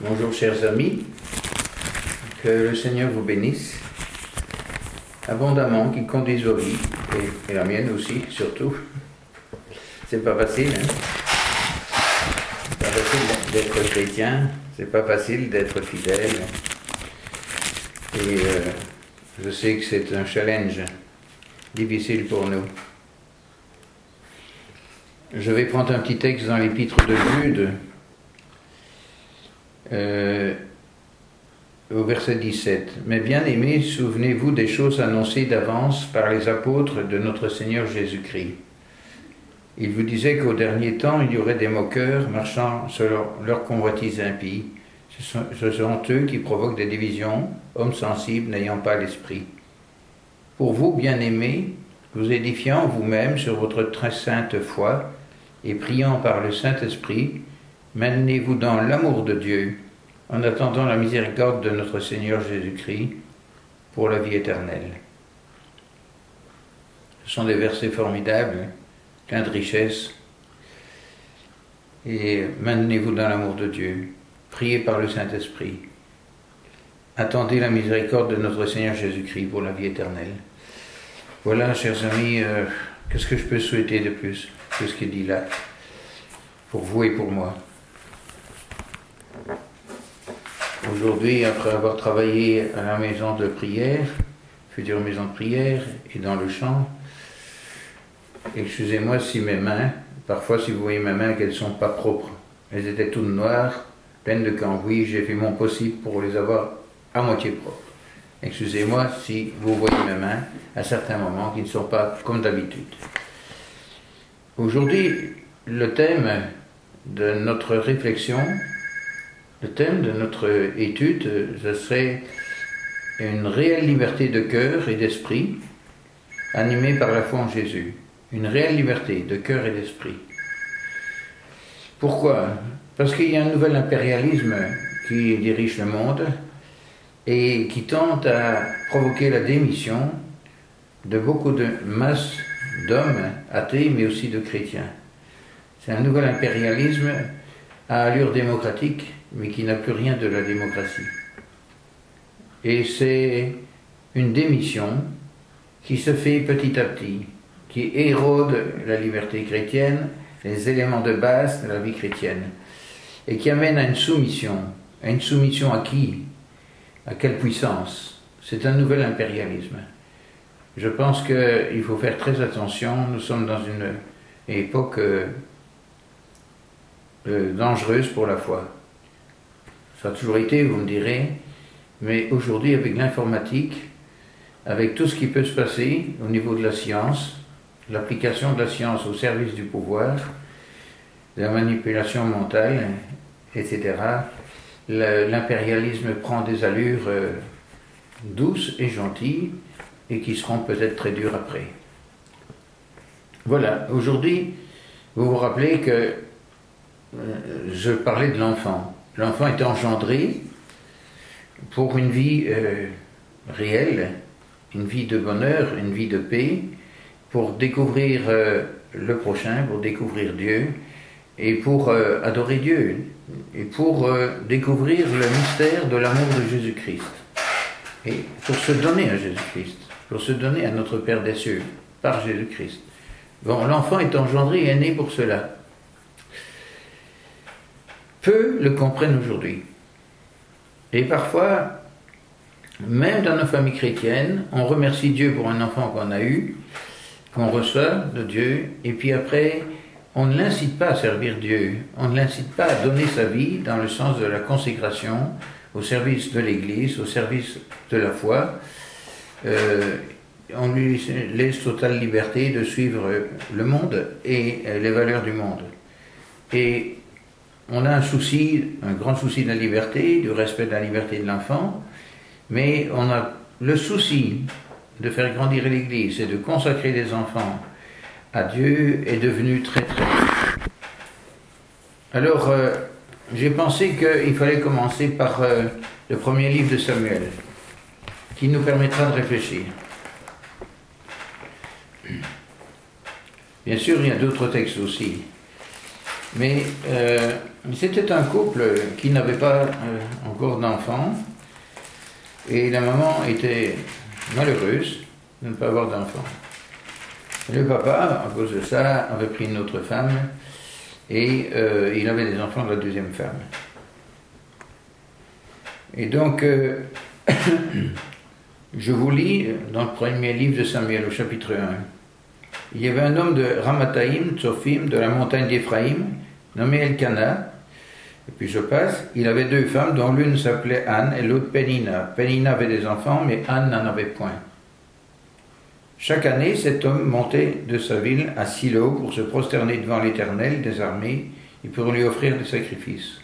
Bonjour chers amis, que le Seigneur vous bénisse abondamment, qu'il conduise vos vies, et la mienne aussi, surtout. C'est pas facile, hein? C'est pas facile d'être chrétien, c'est pas facile d'être fidèle. Et je sais que c'est un challenge difficile pour nous. Je vais prendre un petit texte dans l'épître de Jude, au verset 17. « Mais bien aimés, souvenez-vous des choses annoncées d'avance par les apôtres de notre Seigneur Jésus-Christ. Ils vous disaient qu'au dernier temps, il y aurait des moqueurs marchant selon leur convoitise impie. Ce sont eux qui provoquent des divisions, hommes sensibles n'ayant pas l'esprit. Pour vous, bien-aimés, vous édifiant vous-même sur votre très sainte foi et priant par le Saint-Esprit, maintenez-vous dans l'amour de Dieu, en attendant la miséricorde de notre Seigneur Jésus-Christ pour la vie éternelle. » Ce sont des versets formidables, pleins de richesse. Et maintenez-vous dans l'amour de Dieu. Priez par le Saint-Esprit. Attendez la miséricorde de notre Seigneur Jésus-Christ pour la vie éternelle. Voilà, chers amis, qu'est-ce que je peux souhaiter de plus que ce qu'il dit là, pour vous et pour moi. Aujourd'hui, après avoir travaillé à la maison de prière, future maison de prière, et dans le chant, excusez-moi si mes mains, parfois si vous voyez mes mains, qu'elles ne sont pas propres. Elles étaient toutes noires, pleines de cambouis, j'ai fait mon possible pour les avoir à moitié propres. Excusez-moi si vous voyez mes mains à certains moments qui ne sont pas comme d'habitude. Aujourd'hui, le thème de notre réflexion, le thème de notre étude, ce serait une réelle liberté de cœur et d'esprit animée par la foi en Jésus. Une réelle liberté de cœur et d'esprit. Pourquoi ? Parce qu'il y a un nouvel impérialisme qui dirige le monde et qui tente à provoquer la démission de beaucoup de masses d'hommes athées, mais aussi de chrétiens. C'est un nouvel impérialisme à allure démocratique, mais qui n'a plus rien de la démocratie. Et c'est une démission qui se fait petit à petit, qui érode la liberté chrétienne, les éléments de base de la vie chrétienne, et qui amène à une soumission. À une soumission à qui ? À quelle puissance ? C'est un nouvel impérialisme. Je pense qu'il faut faire très attention. Nous sommes dans une époque dangereuse pour la foi. Ça a toujours été, vous me direz, mais aujourd'hui, avec l'informatique, avec tout ce qui peut se passer au niveau de la science, l'application de la science au service du pouvoir, de la manipulation mentale, etc., l'impérialisme prend des allures douces et gentilles et qui seront peut-être très dures après. Voilà, aujourd'hui, vous vous rappelez que je parlais de l'enfant. L'enfant est engendré pour une vie réelle, une vie de bonheur, une vie de paix, pour découvrir le prochain, pour découvrir Dieu, et pour adorer Dieu, et pour découvrir le mystère de l'amour de Jésus-Christ. Et pour se donner à Jésus-Christ, pour se donner à notre Père des cieux, par Jésus-Christ. Bon, l'enfant est engendré et est né pour cela. Peu le comprennent aujourd'hui. Et parfois, même dans nos familles chrétiennes, on remercie Dieu pour un enfant qu'on a eu, qu'on reçoit de Dieu, et puis après, on ne l'incite pas à servir Dieu, on ne l'incite pas à donner sa vie dans le sens de la consécration, au service de l'Église, au service de la foi. On lui laisse totale liberté de suivre le monde et les valeurs du monde. Et on a un grand souci de la liberté, du respect de la liberté de l'enfant, mais on a le souci de faire grandir l'Église et de consacrer les enfants à Dieu est devenu très très. Alors, j'ai pensé qu'il fallait commencer par le premier livre de Samuel, qui nous permettra de réfléchir. Bien sûr, il y a d'autres textes aussi. Mais c'était un couple qui n'avait pas encore d'enfants, et la maman était malheureuse de ne pas avoir d'enfants. Le papa, à cause de ça, avait pris une autre femme, et il avait des enfants de la deuxième femme. Et donc, je vous lis dans le premier livre de Samuel, au chapitre 1. Il y avait un homme de Ramathaïm, Tsophim, de la montagne d'Éphraïm, nommé Elkana. Et puis je passe, il avait deux femmes, dont l'une s'appelait Anne et l'autre Pénina. Pénina avait des enfants, mais Anne n'en avait point. Chaque année, cet homme montait de sa ville à Silo pour se prosterner devant l'Éternel des armées et pour lui offrir des sacrifices.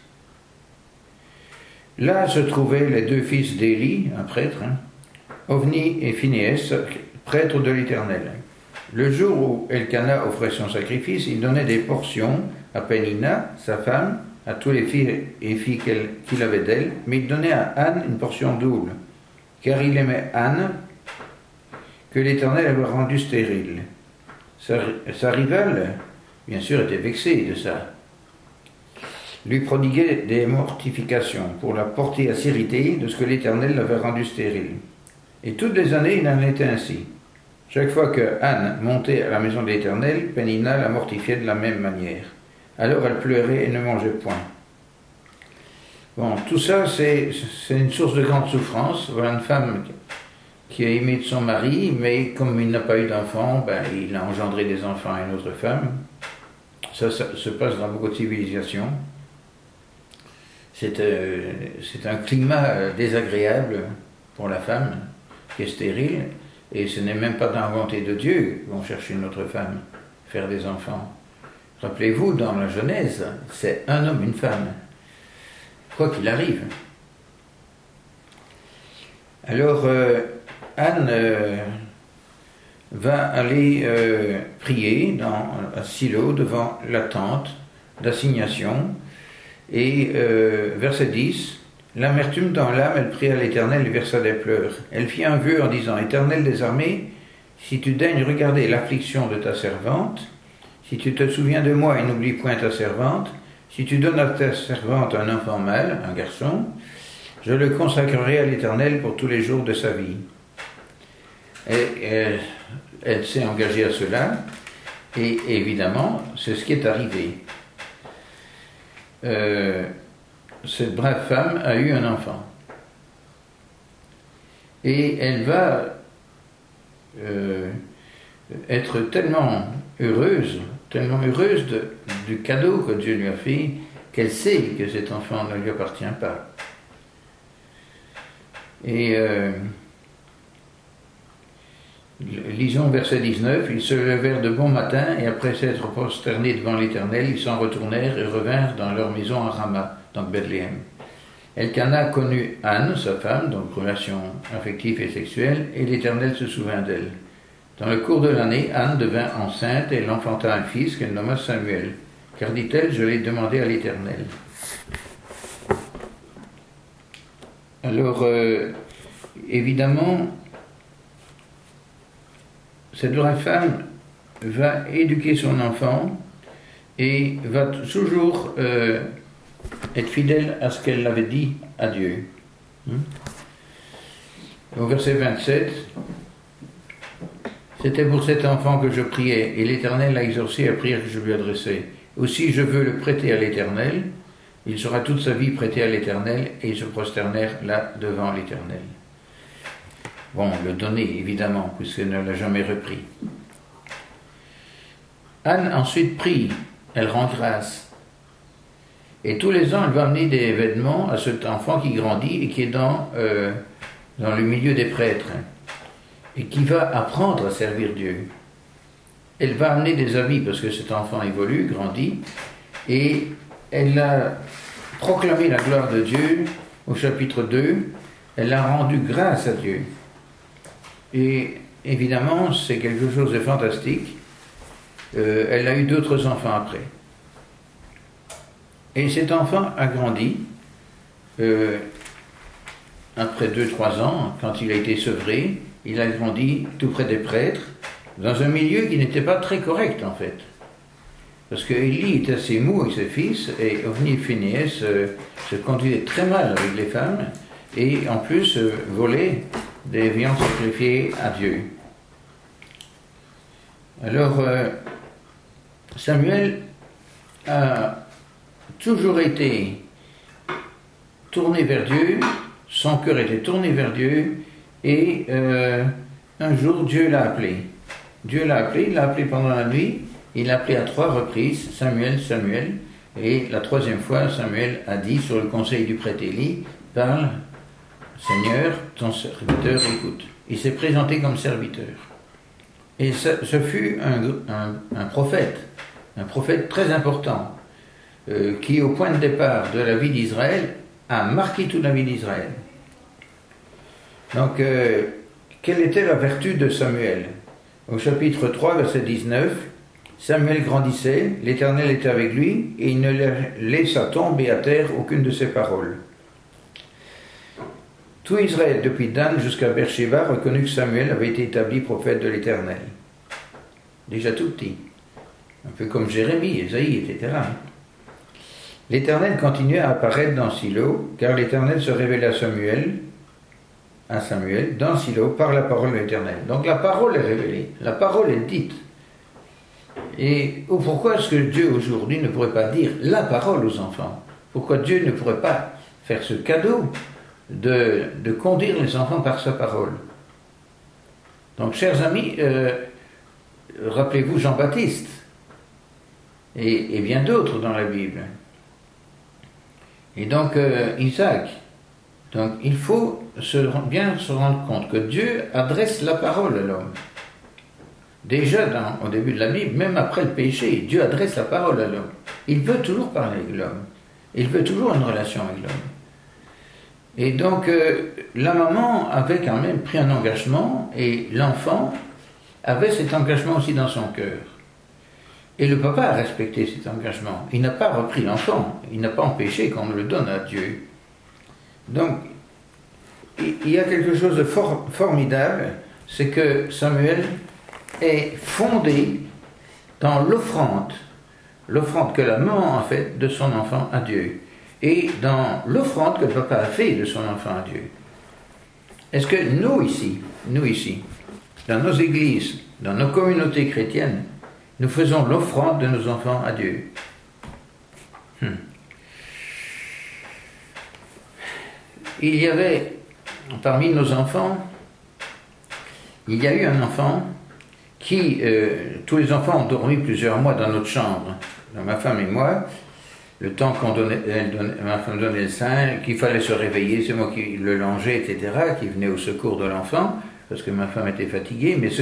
Là se trouvaient les deux fils d'Élie, un prêtre, Ophni et Phinéas, prêtres de l'Éternel. Le jour où Elkana offrait son sacrifice, il donnait des portions à Pénina, sa femme, à tous les filles et filles qu'il avait d'elle, mais il donnait à Anne une portion double, car il aimait Anne, que l'Éternel avait rendue stérile. Sa rivale, bien sûr, était vexée de ça, lui prodiguait des mortifications pour la porter à s'irriter de ce que l'Éternel l'avait rendue stérile. Et toutes les années, il en était ainsi. Chaque fois que Anne montait à la maison de l'Éternel, Pénina la mortifiait de la même manière. Alors elle pleurait et ne mangeait point. Bon, tout ça, c'est une source de grande souffrance. Voilà une femme qui a aimé de son mari, mais comme il n'a pas eu d'enfant, il a engendré des enfants à une autre femme. Ça se passe dans beaucoup de civilisations. C'est un climat désagréable pour la femme qui est stérile, et ce n'est même pas dans la volonté de Dieu qu'on cherche une autre femme, faire des enfants. Rappelez-vous, dans la Genèse, c'est un homme, une femme, quoi qu'il arrive. Alors, Anne va aller prier à Silo devant la tente d'assignation, et verset 10, l'amertume dans l'âme, elle pria à l'Éternel et versa des pleurs. Elle fit un vœu en disant, Éternel des armées, si tu daignes regarder l'affliction de ta servante, si tu te souviens de moi et n'oublies point ta servante, si tu donnes à ta servante un enfant mâle, un garçon, je le consacrerai à l'Éternel pour tous les jours de sa vie. Et elle s'est engagée à cela, et évidemment, c'est ce qui est arrivé. Cette brave femme a eu un enfant. Et elle va être tellement heureuse du cadeau que Dieu lui a fait, qu'elle sait que cet enfant ne lui appartient pas. Et lisons verset 19, ils se levèrent de bon matin, et après s'être prosternés devant l'Éternel, ils s'en retournèrent et revinrent dans leur maison à Rama, donc Bethléem. Elkana connut Anne, sa femme, donc relation affective et sexuelle, et l'Éternel se souvint d'elle. Dans le cours de l'année, Anne devint enceinte et elle enfanta un fils qu'elle nomma Samuel, car dit-elle, je l'ai demandé à l'Éternel. Alors, évidemment, cette vraie femme va éduquer son enfant et va toujours être fidèle à ce qu'elle avait dit à Dieu. Au verset 27, c'était pour cet enfant que je priais, et l'Éternel a exaucé la prière que je lui adressais. Aussi je veux le prêter à l'Éternel, il sera toute sa vie prêté à l'Éternel, et ils se prosternèrent là devant l'Éternel. Bon, le donner, évidemment, puisqu'elle ne l'a jamais repris. Anne ensuite prie, elle rend grâce. Et tous les ans, elle va amener des vêtements à cet enfant qui grandit et qui est dans le milieu des prêtres, et qui va apprendre à servir Dieu. Elle va amener des habits, parce que cet enfant évolue, grandit, et elle a proclamé la gloire de Dieu au chapitre 2, elle a rendu grâce à Dieu. Et évidemment, c'est quelque chose de fantastique. Elle a eu d'autres enfants après. Et cet enfant a grandi, après 2-3 ans, quand il a été sevré, il a grandi tout près des prêtres, dans un milieu qui n'était pas très correct en fait. Parce que Élie était assez mou avec ses fils, et Ophni et Phinéas se conduisaient très mal avec les femmes, et en plus volaient des viandes sacrifiées à Dieu. Alors, Samuel a toujours été tourné vers Dieu, son cœur était tourné vers Dieu, et un jour Dieu l'a appelé. Dieu l'a appelé, il l'a appelé pendant la nuit, il l'a appelé à 3 reprises, Samuel, Samuel, et la 3e fois, Samuel a dit, sur le conseil du prêtre Élie, parle, Seigneur, ton serviteur écoute. Il s'est présenté comme serviteur. Et ce fut un prophète très important, qui au point de départ de la vie d'Israël, a marqué toute la vie d'Israël. Donc, quelle était la vertu de Samuel? Au chapitre 3, verset 19, Samuel grandissait, l'Éternel était avec lui, et il ne laissa tomber à terre aucune de ses paroles. Tout Israël, depuis Dan jusqu'à Beersheba, reconnut que Samuel avait été établi prophète de l'Éternel. Déjà tout petit. Un peu comme Jérémie, Ésaïe, etc. L'Éternel continuait à apparaître dans Silo, car l'Éternel se révélait à Samuel, dans Silo, par la parole de l'Éternel. Donc la parole est révélée, la parole est dite. Et pourquoi est-ce que Dieu aujourd'hui ne pourrait pas dire la parole aux enfants? Pourquoi Dieu ne pourrait pas faire ce cadeau de conduire les enfants par sa parole? Donc, chers amis, rappelez-vous Jean-Baptiste et bien d'autres dans la Bible. Et donc, Isaac. Donc, il faut bien se rendre compte que Dieu adresse la parole à l'homme. Déjà au début de la Bible, même après le péché, Dieu adresse la parole à l'homme. Il veut toujours parler avec l'homme. Il veut toujours une relation avec l'homme. Et donc, la maman avait quand même pris un engagement, et l'enfant avait cet engagement aussi dans son cœur. Et le papa a respecté cet engagement. Il n'a pas repris l'enfant. Il n'a pas empêché qu'on le donne à Dieu. Donc, il y a quelque chose de formidable, c'est que Samuel est fondé dans l'offrande que la maman a faite de son enfant à Dieu, et dans l'offrande que le papa a fait de son enfant à Dieu. Est-ce que nous ici, dans nos églises, dans nos communautés chrétiennes, nous faisons l'offrande de nos enfants à Dieu? Il y avait, parmi nos enfants, il y a eu un enfant qui, tous les enfants ont dormi plusieurs mois dans notre chambre, donc ma femme et moi, le temps ma femme donnait le sein, qu'il fallait se réveiller, c'est moi qui le longeais, etc., qui venait au secours de l'enfant, parce que ma femme était fatiguée, mais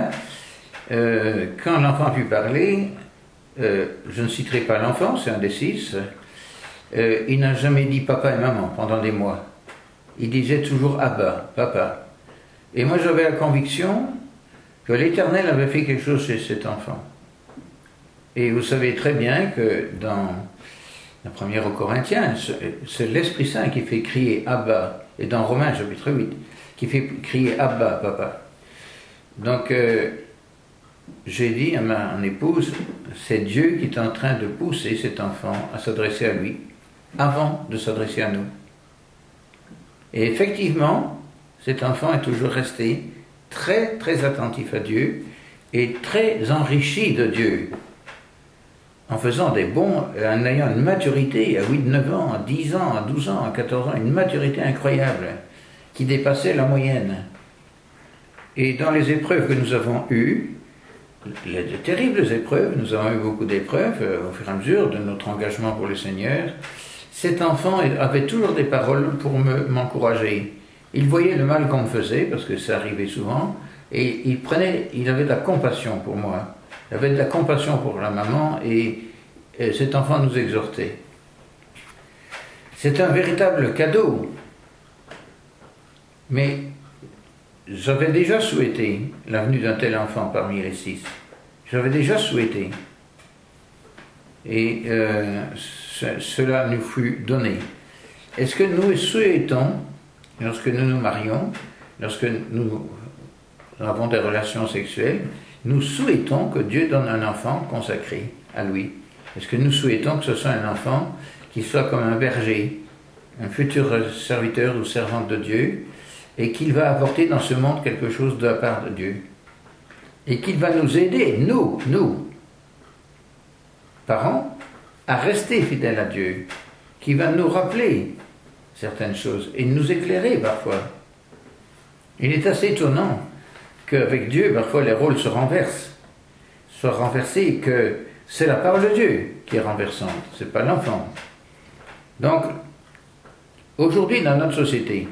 quand l'enfant a pu parler, je ne citerai pas l'enfant, c'est un des 6, il n'a jamais dit papa et maman pendant des mois. Il disait toujours Abba, papa. Et moi j'avais la conviction que l'Éternel avait fait quelque chose chez cet enfant. Et vous savez très bien que dans la première aux Corinthiens, c'est l'Esprit Saint qui fait crier Abba, et dans Romains chapitre 8, qui fait crier Abba, papa. Donc j'ai dit à mon épouse, c'est Dieu qui est en train de pousser cet enfant à s'adresser à lui, avant de s'adresser à nous. Et effectivement, cet enfant est toujours resté très très attentif à Dieu et très enrichi de Dieu, en faisant en ayant une maturité à 8, 9 ans, à 10 ans, à 12 ans, à 14 ans, une maturité incroyable qui dépassait la moyenne. Et dans les épreuves que nous avons eues, les terribles épreuves, nous avons eu beaucoup d'épreuves au fur et à mesure de notre engagement pour le Seigneur, cet enfant avait toujours des paroles pour m'encourager. Il voyait le mal qu'on me faisait, parce que ça arrivait souvent, et il avait de la compassion pour moi. Il avait de la compassion pour la maman, et cet enfant nous exhortait. C'est un véritable cadeau. Mais j'avais déjà souhaité la venue d'un tel enfant parmi les 6. J'avais déjà souhaité. Et cela nous fut donné. Est-ce que nous souhaitons, lorsque nous nous marions, lorsque nous avons des relations sexuelles, nous souhaitons que Dieu donne un enfant consacré à lui? Est-ce que nous souhaitons que ce soit un enfant qui soit comme un berger, un futur serviteur ou servante de Dieu, et qu'il va apporter dans ce monde quelque chose de la part de Dieu? Et qu'il va nous aider, nous, parents, à rester fidèles à Dieu, qui va nous rappeler certaines choses et nous éclairer parfois. Il est assez étonnant qu'avec Dieu, parfois les rôles se renversent, soient renversés, que c'est la parole de Dieu qui est renversante, c'est pas l'enfant. Donc, aujourd'hui dans notre société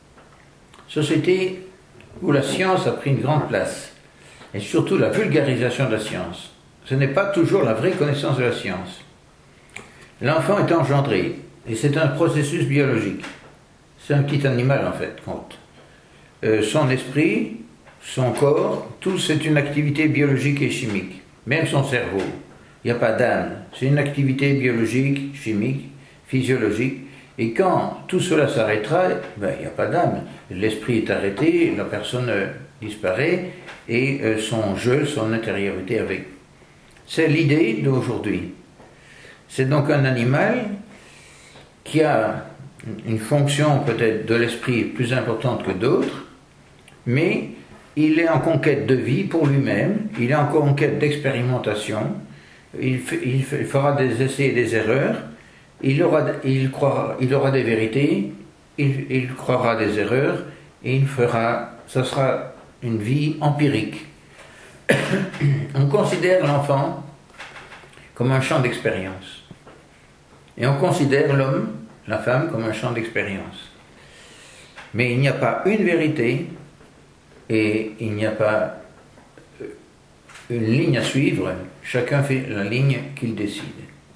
où la science a pris une grande place, et surtout la vulgarisation de la science, ce n'est pas toujours la vraie connaissance de la science. L'enfant est engendré, et c'est un processus biologique. C'est un petit animal en fait, compte. Son esprit, son corps, tout c'est une activité biologique et chimique. Même son cerveau. Il n'y a pas d'âme. C'est une activité biologique, chimique, physiologique. Et quand tout cela s'arrêtera, il n'y a pas d'âme. L'esprit est arrêté, la personne disparaît, et son jeu, son intériorité avec. C'est l'idée d'aujourd'hui. C'est donc un animal qui a une fonction peut-être de l'esprit plus importante que d'autres, mais il est en conquête de vie pour lui-même, il est en conquête d'expérimentation, il fera des essais et des erreurs, il aura des vérités, il croira des erreurs, et ça sera une vie empirique. On considère l'enfant comme un champ d'expérience. Et on considère l'homme, la femme, comme un champ d'expérience. Mais il n'y a pas une vérité et il n'y a pas une ligne à suivre. Chacun fait la ligne qu'il décide.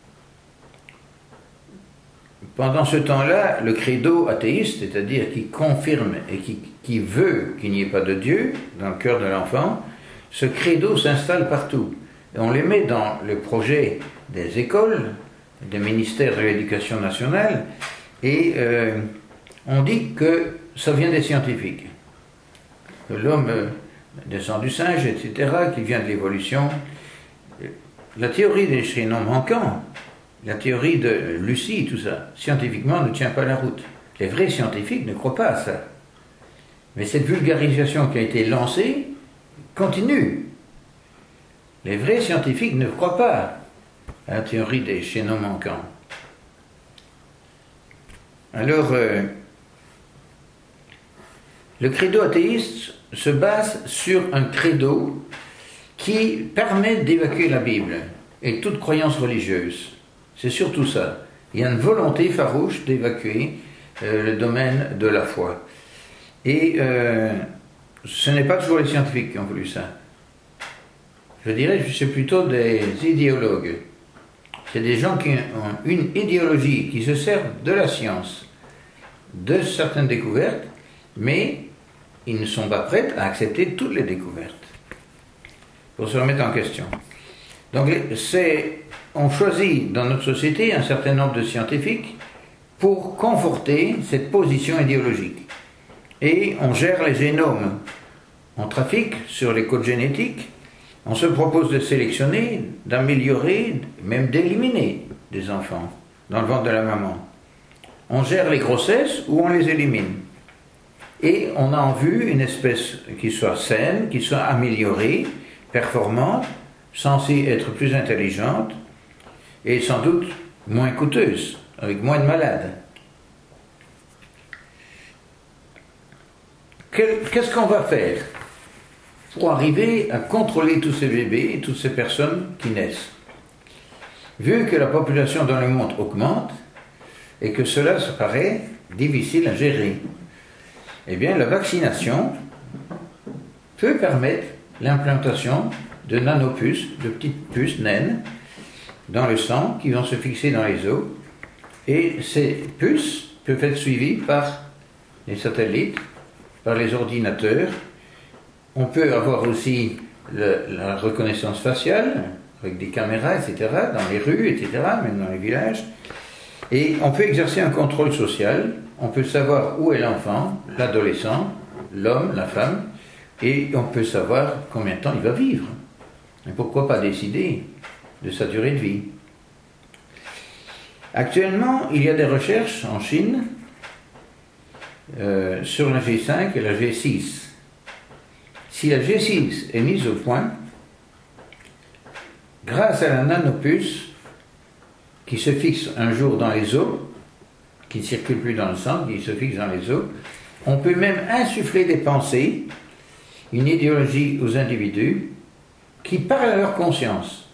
Pendant ce temps-là, le credo athéiste, c'est-à-dire qui confirme et qui veut qu'il n'y ait pas de Dieu dans le cœur de l'enfant, ce credo s'installe partout. Et on les met dans le projet des écoles, des ministères de l'éducation nationale, et on dit que ça vient des scientifiques. Que l'homme descend du singe, etc., qui vient de l'évolution. La théorie des chaînons manquants, la théorie de Lucie, tout ça, scientifiquement ne tient pas la route. Les vrais scientifiques ne croient pas à ça. Mais cette vulgarisation qui a été lancée continue. Les vrais scientifiques ne croient pas à la théorie des chaînons manquants. Alors, le credo athéiste se base sur un credo qui permet d'évacuer la Bible et toute croyance religieuse. C'est surtout ça. Il y a une volonté farouche d'évacuer le domaine de la foi. Et ce n'est pas toujours les scientifiques qui ont voulu ça. Je dirais que c'est plutôt des idéologues. C'est des gens qui ont une idéologie, qui se servent de la science, de certaines découvertes, mais ils ne sont pas prêts à accepter toutes les découvertes pour se remettre en question. Donc on choisit dans notre société un certain nombre de scientifiques pour conforter cette position idéologique. Et on gère les génomes, on trafique sur les codes génétiques, on se propose de sélectionner, d'améliorer, même d'éliminer des enfants dans le ventre de la maman. On gère les grossesses ou on les élimine. Et on a en vue une espèce qui soit saine, qui soit améliorée, performante, censée être plus intelligente et sans doute moins coûteuse, avec moins de malades. Qu'est-ce qu'on va faire pour arriver à contrôler tous ces bébés et toutes ces personnes qui naissent? Vu que la population dans le monde augmente et que cela se paraît difficile à gérer, eh bien la vaccination peut permettre l'implantation de nanopuces, de petites puces naines dans le sang qui vont se fixer dans les os, et ces puces peuvent être suivies par les satellites, par les ordinateurs. On peut avoir aussi la reconnaissance faciale avec des caméras, etc., dans les rues, etc., même dans les villages. Et on peut exercer un contrôle social, on peut savoir où est l'enfant, l'adolescent, l'homme, la femme, et on peut savoir combien de temps il va vivre. Et pourquoi pas décider de sa durée de vie? Actuellement, il y a des recherches en Chine sur la G5 et la G6. Si la G6 est mise au point, grâce à la nanopuce qui se fixe un jour dans les os, qui ne circule plus dans le sang, qui se fixe dans les os, on peut même insuffler des pensées, une idéologie aux individus qui parlent à leur conscience.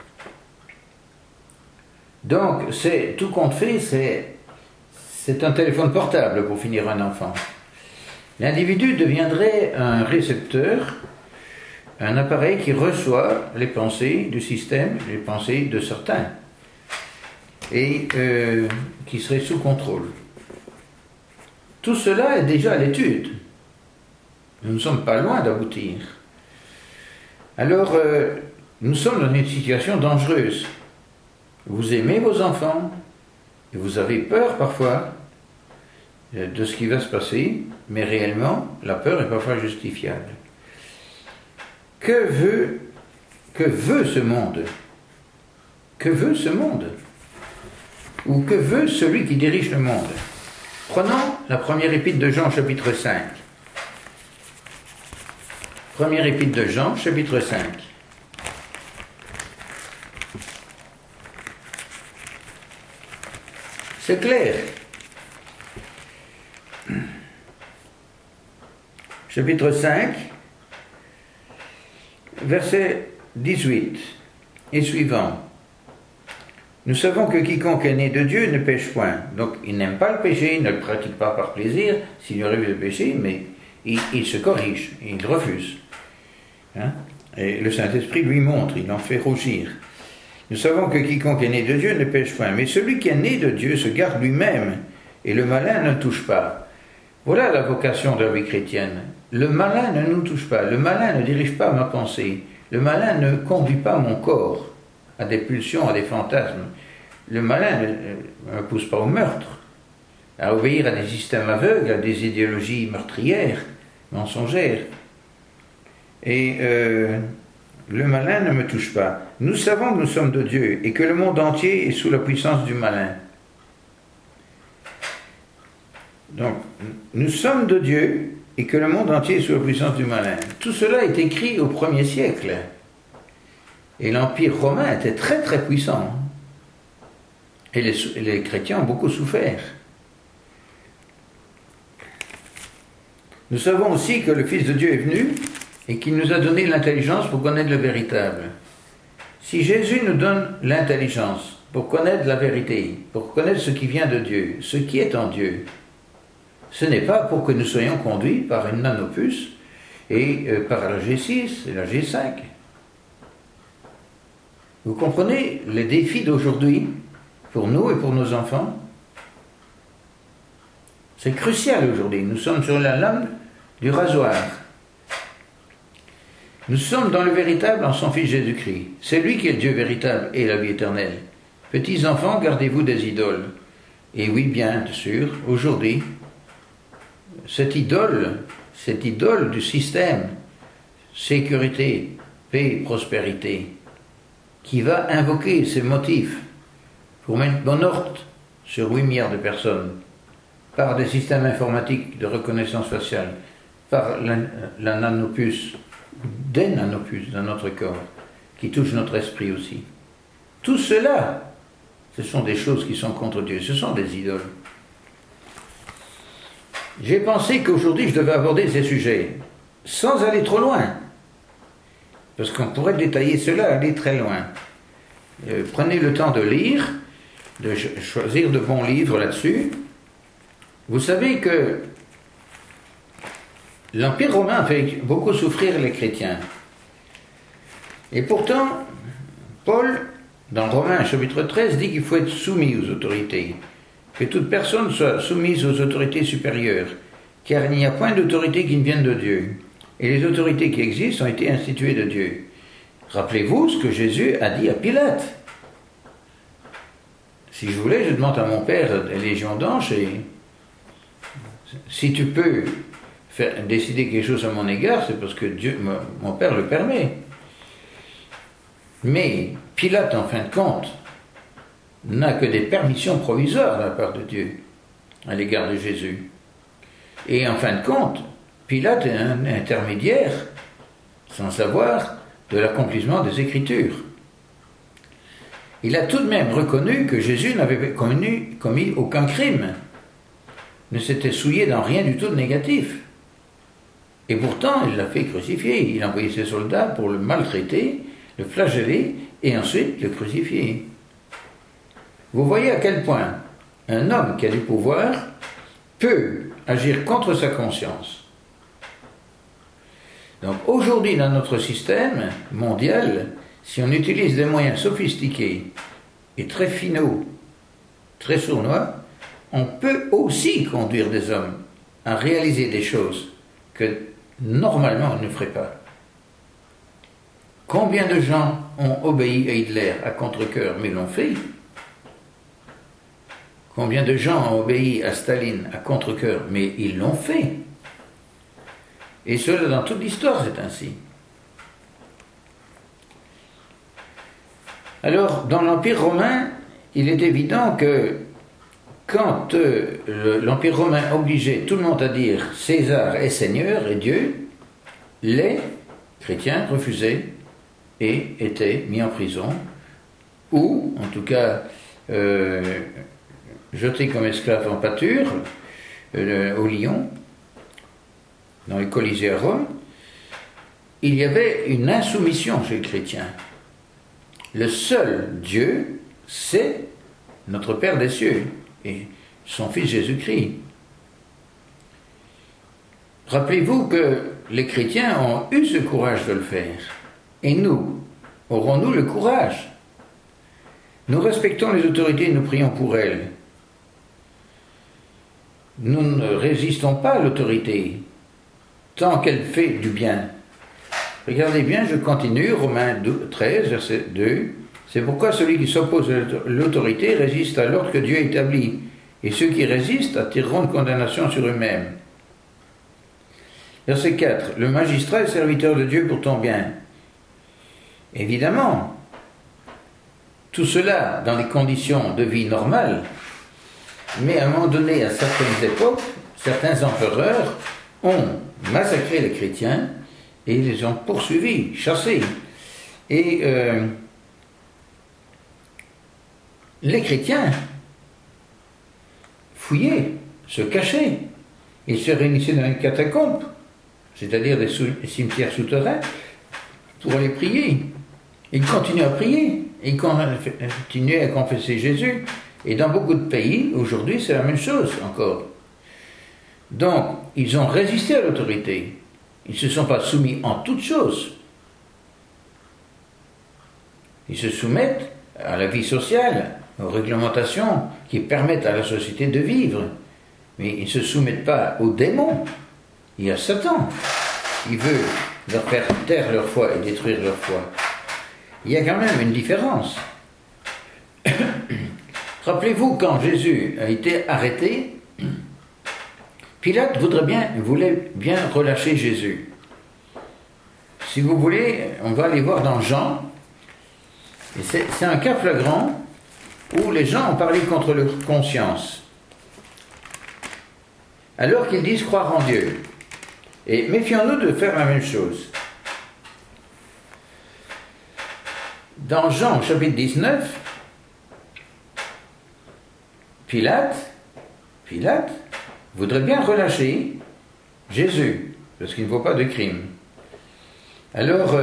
Donc, tout compte fait, c'est un téléphone portable pour finir un enfant. L'individu deviendrait un récepteur, un appareil qui reçoit les pensées du système, les pensées de certains, et qui serait sous contrôle. Tout cela est déjà à l'étude. Nous ne sommes pas loin d'aboutir. Alors, nous sommes dans une situation dangereuse. Vous aimez vos enfants, et vous avez peur parfois de ce qui va se passer, mais réellement, la peur est parfois justifiable. Que veut ce monde? Que veut ce monde? Ou que veut celui qui dirige le monde? Prenons la première épître de Jean, chapitre 5. Première épître de Jean, chapitre 5. C'est clair. Chapitre 5, verset 18 et suivant. Nous savons que quiconque est né de Dieu ne pêche point. Donc il n'aime pas le péché, il ne le pratique pas par plaisir, s'il aurait vu le péché, mais il se corrige, il refuse. Hein? Et le Saint-Esprit lui montre, il en fait rougir. Nous savons que quiconque est né de Dieu ne pêche point, mais celui qui est né de Dieu se garde lui-même, et le malin ne le touche pas. Voilà la vocation de la vie chrétienne. Le malin ne nous touche pas, le malin ne dirige pas ma pensée, le malin ne conduit pas mon corps à des pulsions, à des fantasmes. Le malin ne me pousse pas au meurtre, à obéir à des systèmes aveugles, à des idéologies meurtrières, mensongères. Et le malin ne me touche pas. Nous savons que nous sommes de Dieu et que le monde entier est sous la puissance du malin. Donc, nous sommes de Dieu et que le monde entier est sous la puissance du malin. Tout cela est écrit au 1er siècle. Et l'Empire romain était très très puissant. Et les chrétiens ont beaucoup souffert. Nous savons aussi que le Fils de Dieu est venu et qu'il nous a donné l'intelligence pour connaître le véritable. Si Jésus nous donne l'intelligence pour connaître la vérité, pour connaître ce qui vient de Dieu, ce qui est en Dieu, ce n'est pas pour que nous soyons conduits par une nanopuce et par la G6 et la G5. Vous comprenez les défis d'aujourd'hui pour nous et pour nos enfants? C'est crucial aujourd'hui. Nous sommes sur la lame du rasoir. Nous sommes dans le véritable en son Fils Jésus-Christ. C'est lui qui est le Dieu véritable et la vie éternelle. Petits enfants, gardez-vous des idoles. Et oui, bien sûr, aujourd'hui, cette idole du système, sécurité, paix, prospérité, qui va invoquer ces motifs pour mettre bon ordre sur 8 milliards de personnes, par des systèmes informatiques de reconnaissance faciale, par la nanopuce, des nanopuces dans notre corps, qui touchent notre esprit aussi. Tout cela, ce sont des choses qui sont contre Dieu, ce sont des idoles. J'ai pensé qu'aujourd'hui je devais aborder ces sujets, sans aller trop loin, parce qu'on pourrait détailler cela, aller très loin. Prenez le temps de lire, de choisir de bons livres là-dessus. Vous savez que l'Empire romain a fait beaucoup souffrir les chrétiens. Et pourtant, Paul, dans Romains chapitre 13, dit qu'il faut être soumis aux autorités, que toute personne soit soumise aux autorités supérieures, car il n'y a point d'autorité qui ne vienne de Dieu. Et les autorités qui existent ont été instituées de Dieu. Rappelez-vous ce que Jésus a dit à Pilate. Si je voulais, je demande à mon Père des légions d'anges, et si tu peux décider quelque chose à mon égard, c'est parce que Dieu, mon Père le permet. Mais Pilate, en fin de compte, n'a que des permissions provisoires de la part de Dieu à l'égard de Jésus. Et en fin de compte, Pilate est un intermédiaire, sans savoir, de l'accomplissement des Écritures. Il a tout de même reconnu que Jésus n'avait commis aucun crime, ne s'était souillé dans rien du tout de négatif. Et pourtant, il l'a fait crucifier. Il a envoyé ses soldats pour le maltraiter, le flageller et ensuite le crucifier. Vous voyez à quel point un homme qui a du pouvoir peut agir contre sa conscience. Donc aujourd'hui, dans notre système mondial, si on utilise des moyens sophistiqués et très finaux, très sournois, on peut aussi conduire des hommes à réaliser des choses que normalement on ne ferait pas. Combien de gens ont obéi à Hitler à contre-cœur, mais l'ont fait? Combien de gens ont obéi à Staline à contre-cœur, mais ils l'ont fait? Et cela dans toute l'histoire, c'est ainsi. Alors, dans l'Empire romain, il est évident que quand l'Empire romain obligeait tout le monde à dire César est Seigneur et Dieu, les chrétiens refusaient et étaient mis en prison, ou en tout cas jetés comme esclaves en pâture au Lion, dans les Colisées à Rome. Il y avait une insoumission chez les chrétiens. Le seul Dieu, c'est notre Père des cieux et son Fils Jésus-Christ. Rappelez-vous que les chrétiens ont eu ce courage de le faire. Et nous, aurons-nous le courage? Nous respectons les autorités et nous prions pour elles. Nous ne résistons pas à l'autorité tant qu'elle fait du bien. Regardez bien, je continue, Romains 13, verset 2. C'est pourquoi celui qui s'oppose à l'autorité résiste à l'ordre que Dieu établit, et ceux qui résistent attireront une condamnation sur eux-mêmes. Verset 4. Le magistrat est serviteur de Dieu pour ton bien. Évidemment, tout cela dans les conditions de vie normales, mais à un moment donné, à certaines époques, certains empereurs ont massacré les chrétiens et ils les ont poursuivis, chassés. Et les chrétiens fouillaient, se cachaient. Ils se réunissaient dans les catacombes, c'est-à-dire des cimetières souterrains, pour aller prier. Ils continuaient à prier, ils continuaient à confesser Jésus. Et dans beaucoup de pays, aujourd'hui, c'est la même chose encore. Donc, ils ont résisté à l'autorité. Ils ne se sont pas soumis en toutes choses. Ils se soumettent à la vie sociale, aux réglementations qui permettent à la société de vivre. Mais ils ne se soumettent pas aux démons. Il y a Satan. Il veut leur faire taire leur foi et détruire leur foi. Il y a quand même une différence. Rappelez-vous, quand Jésus a été arrêté, Pilate voulait bien relâcher Jésus. Si vous voulez, on va aller voir dans Jean. C'est un cas flagrant où les gens ont parlé contre leur conscience, alors qu'ils disent croire en Dieu. Et méfions-nous de faire la même chose. Dans Jean, chapitre 19, Pilate voudrait bien relâcher Jésus, parce qu'il ne voit pas de crime. Alors,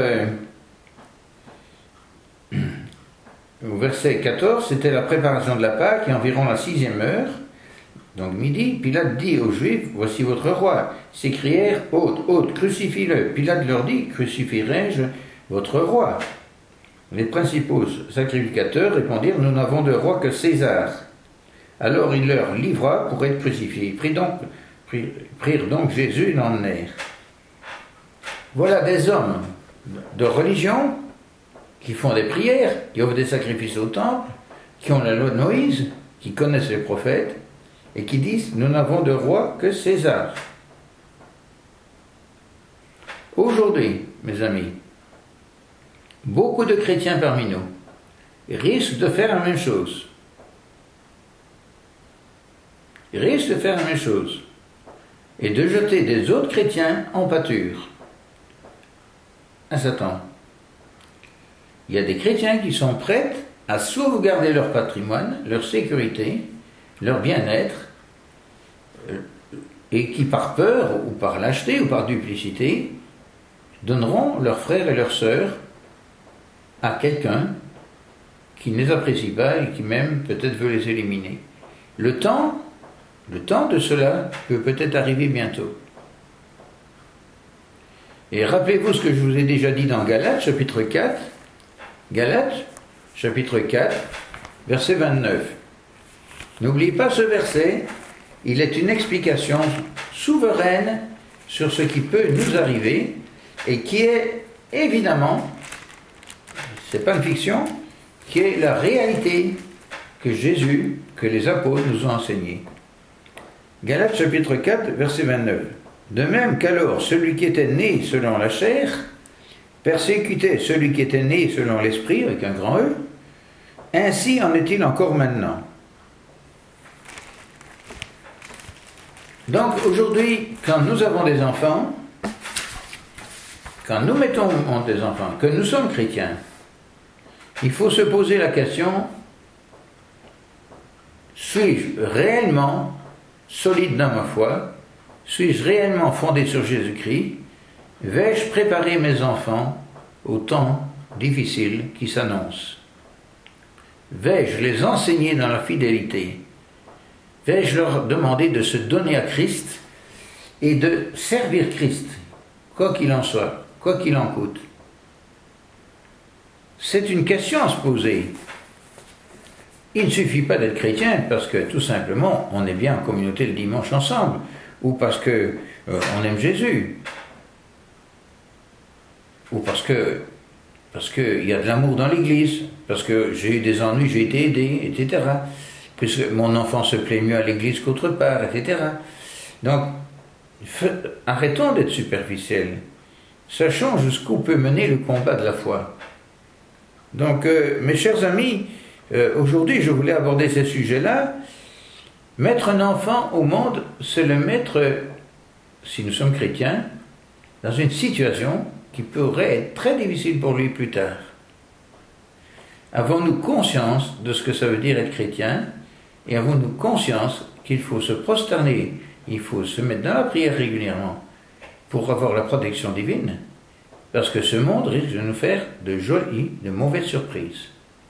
au verset 14, c'était la préparation de la Pâque, et environ la 6e heure, donc midi, Pilate dit aux Juifs, « Voici votre roi ». S'écrièrent, « Ôte, ôte, crucifie-le ». Pilate leur dit, « Crucifierai-je votre roi ?» Les principaux sacrificateurs répondirent, « Nous n'avons de roi que César ». Alors il leur livra pour être crucifié. Ils prirent donc Jésus dans le nerf. Voilà des hommes de religion qui font des prières, qui offrent des sacrifices au temple, qui ont la loi de Moïse, qui connaissent les prophètes, et qui disent « Nous n'avons de roi que César ». Aujourd'hui, mes amis, beaucoup de chrétiens parmi nous risquent de faire la même chose. Ils risquent de faire la même chose et de jeter des autres chrétiens en pâture à Satan. Il y a des chrétiens qui sont prêts à sauvegarder leur patrimoine, leur sécurité, leur bien-être, et qui par peur, ou par lâcheté, ou par duplicité, donneront leurs frères et leurs sœurs à quelqu'un qui ne les apprécie pas et qui même peut-être veut les éliminer. Le temps de cela peut-être arriver bientôt. Et rappelez-vous ce que je vous ai déjà dit dans Galates, chapitre 4. Galates, chapitre 4, verset 29. N'oubliez pas ce verset, il est une explication souveraine sur ce qui peut nous arriver et qui est évidemment, c'est pas une fiction, qui est la réalité que Jésus, que les apôtres nous ont enseignée. Galates chapitre 4, verset 29. De même qu'alors celui qui était né selon la chair persécutait celui qui était né selon l'esprit, avec un grand E, ainsi en est-il encore maintenant. Donc aujourd'hui, quand nous avons des enfants, quand nous mettons au monde des enfants, que nous sommes chrétiens, il faut se poser la question, suis-je réellement solide dans ma foi? Suis-je réellement fondé sur Jésus-Christ? Vais-je préparer mes enfants au temps difficile qui s'annonce? Vais-je les enseigner dans la fidélité? Vais-je leur demander de se donner à Christ et de servir Christ, quoi qu'il en soit, quoi qu'il en coûte? C'est une question à se poser. Il ne suffit pas d'être chrétien parce que tout simplement on est bien en communauté le dimanche ensemble, ou parce que on aime Jésus, ou parce que il y a de l'amour dans l'église, parce que j'ai eu des ennuis, j'ai été aidé, etc. Puisque mon enfant se plaît mieux à l'église qu'autre part, etc. Donc, arrêtons d'être superficiels. Sachons jusqu'où peut mener le combat de la foi. Donc, mes chers amis, aujourd'hui, je voulais aborder ce sujet-là. Mettre un enfant au monde, c'est le mettre, si nous sommes chrétiens, dans une situation qui pourrait être très difficile pour lui plus tard. Avons-nous conscience de ce que ça veut dire être chrétien, et avons-nous conscience qu'il faut se prosterner, il faut se mettre dans la prière régulièrement pour avoir la protection divine, parce que ce monde risque de nous faire de jolies, de mauvaises surprises.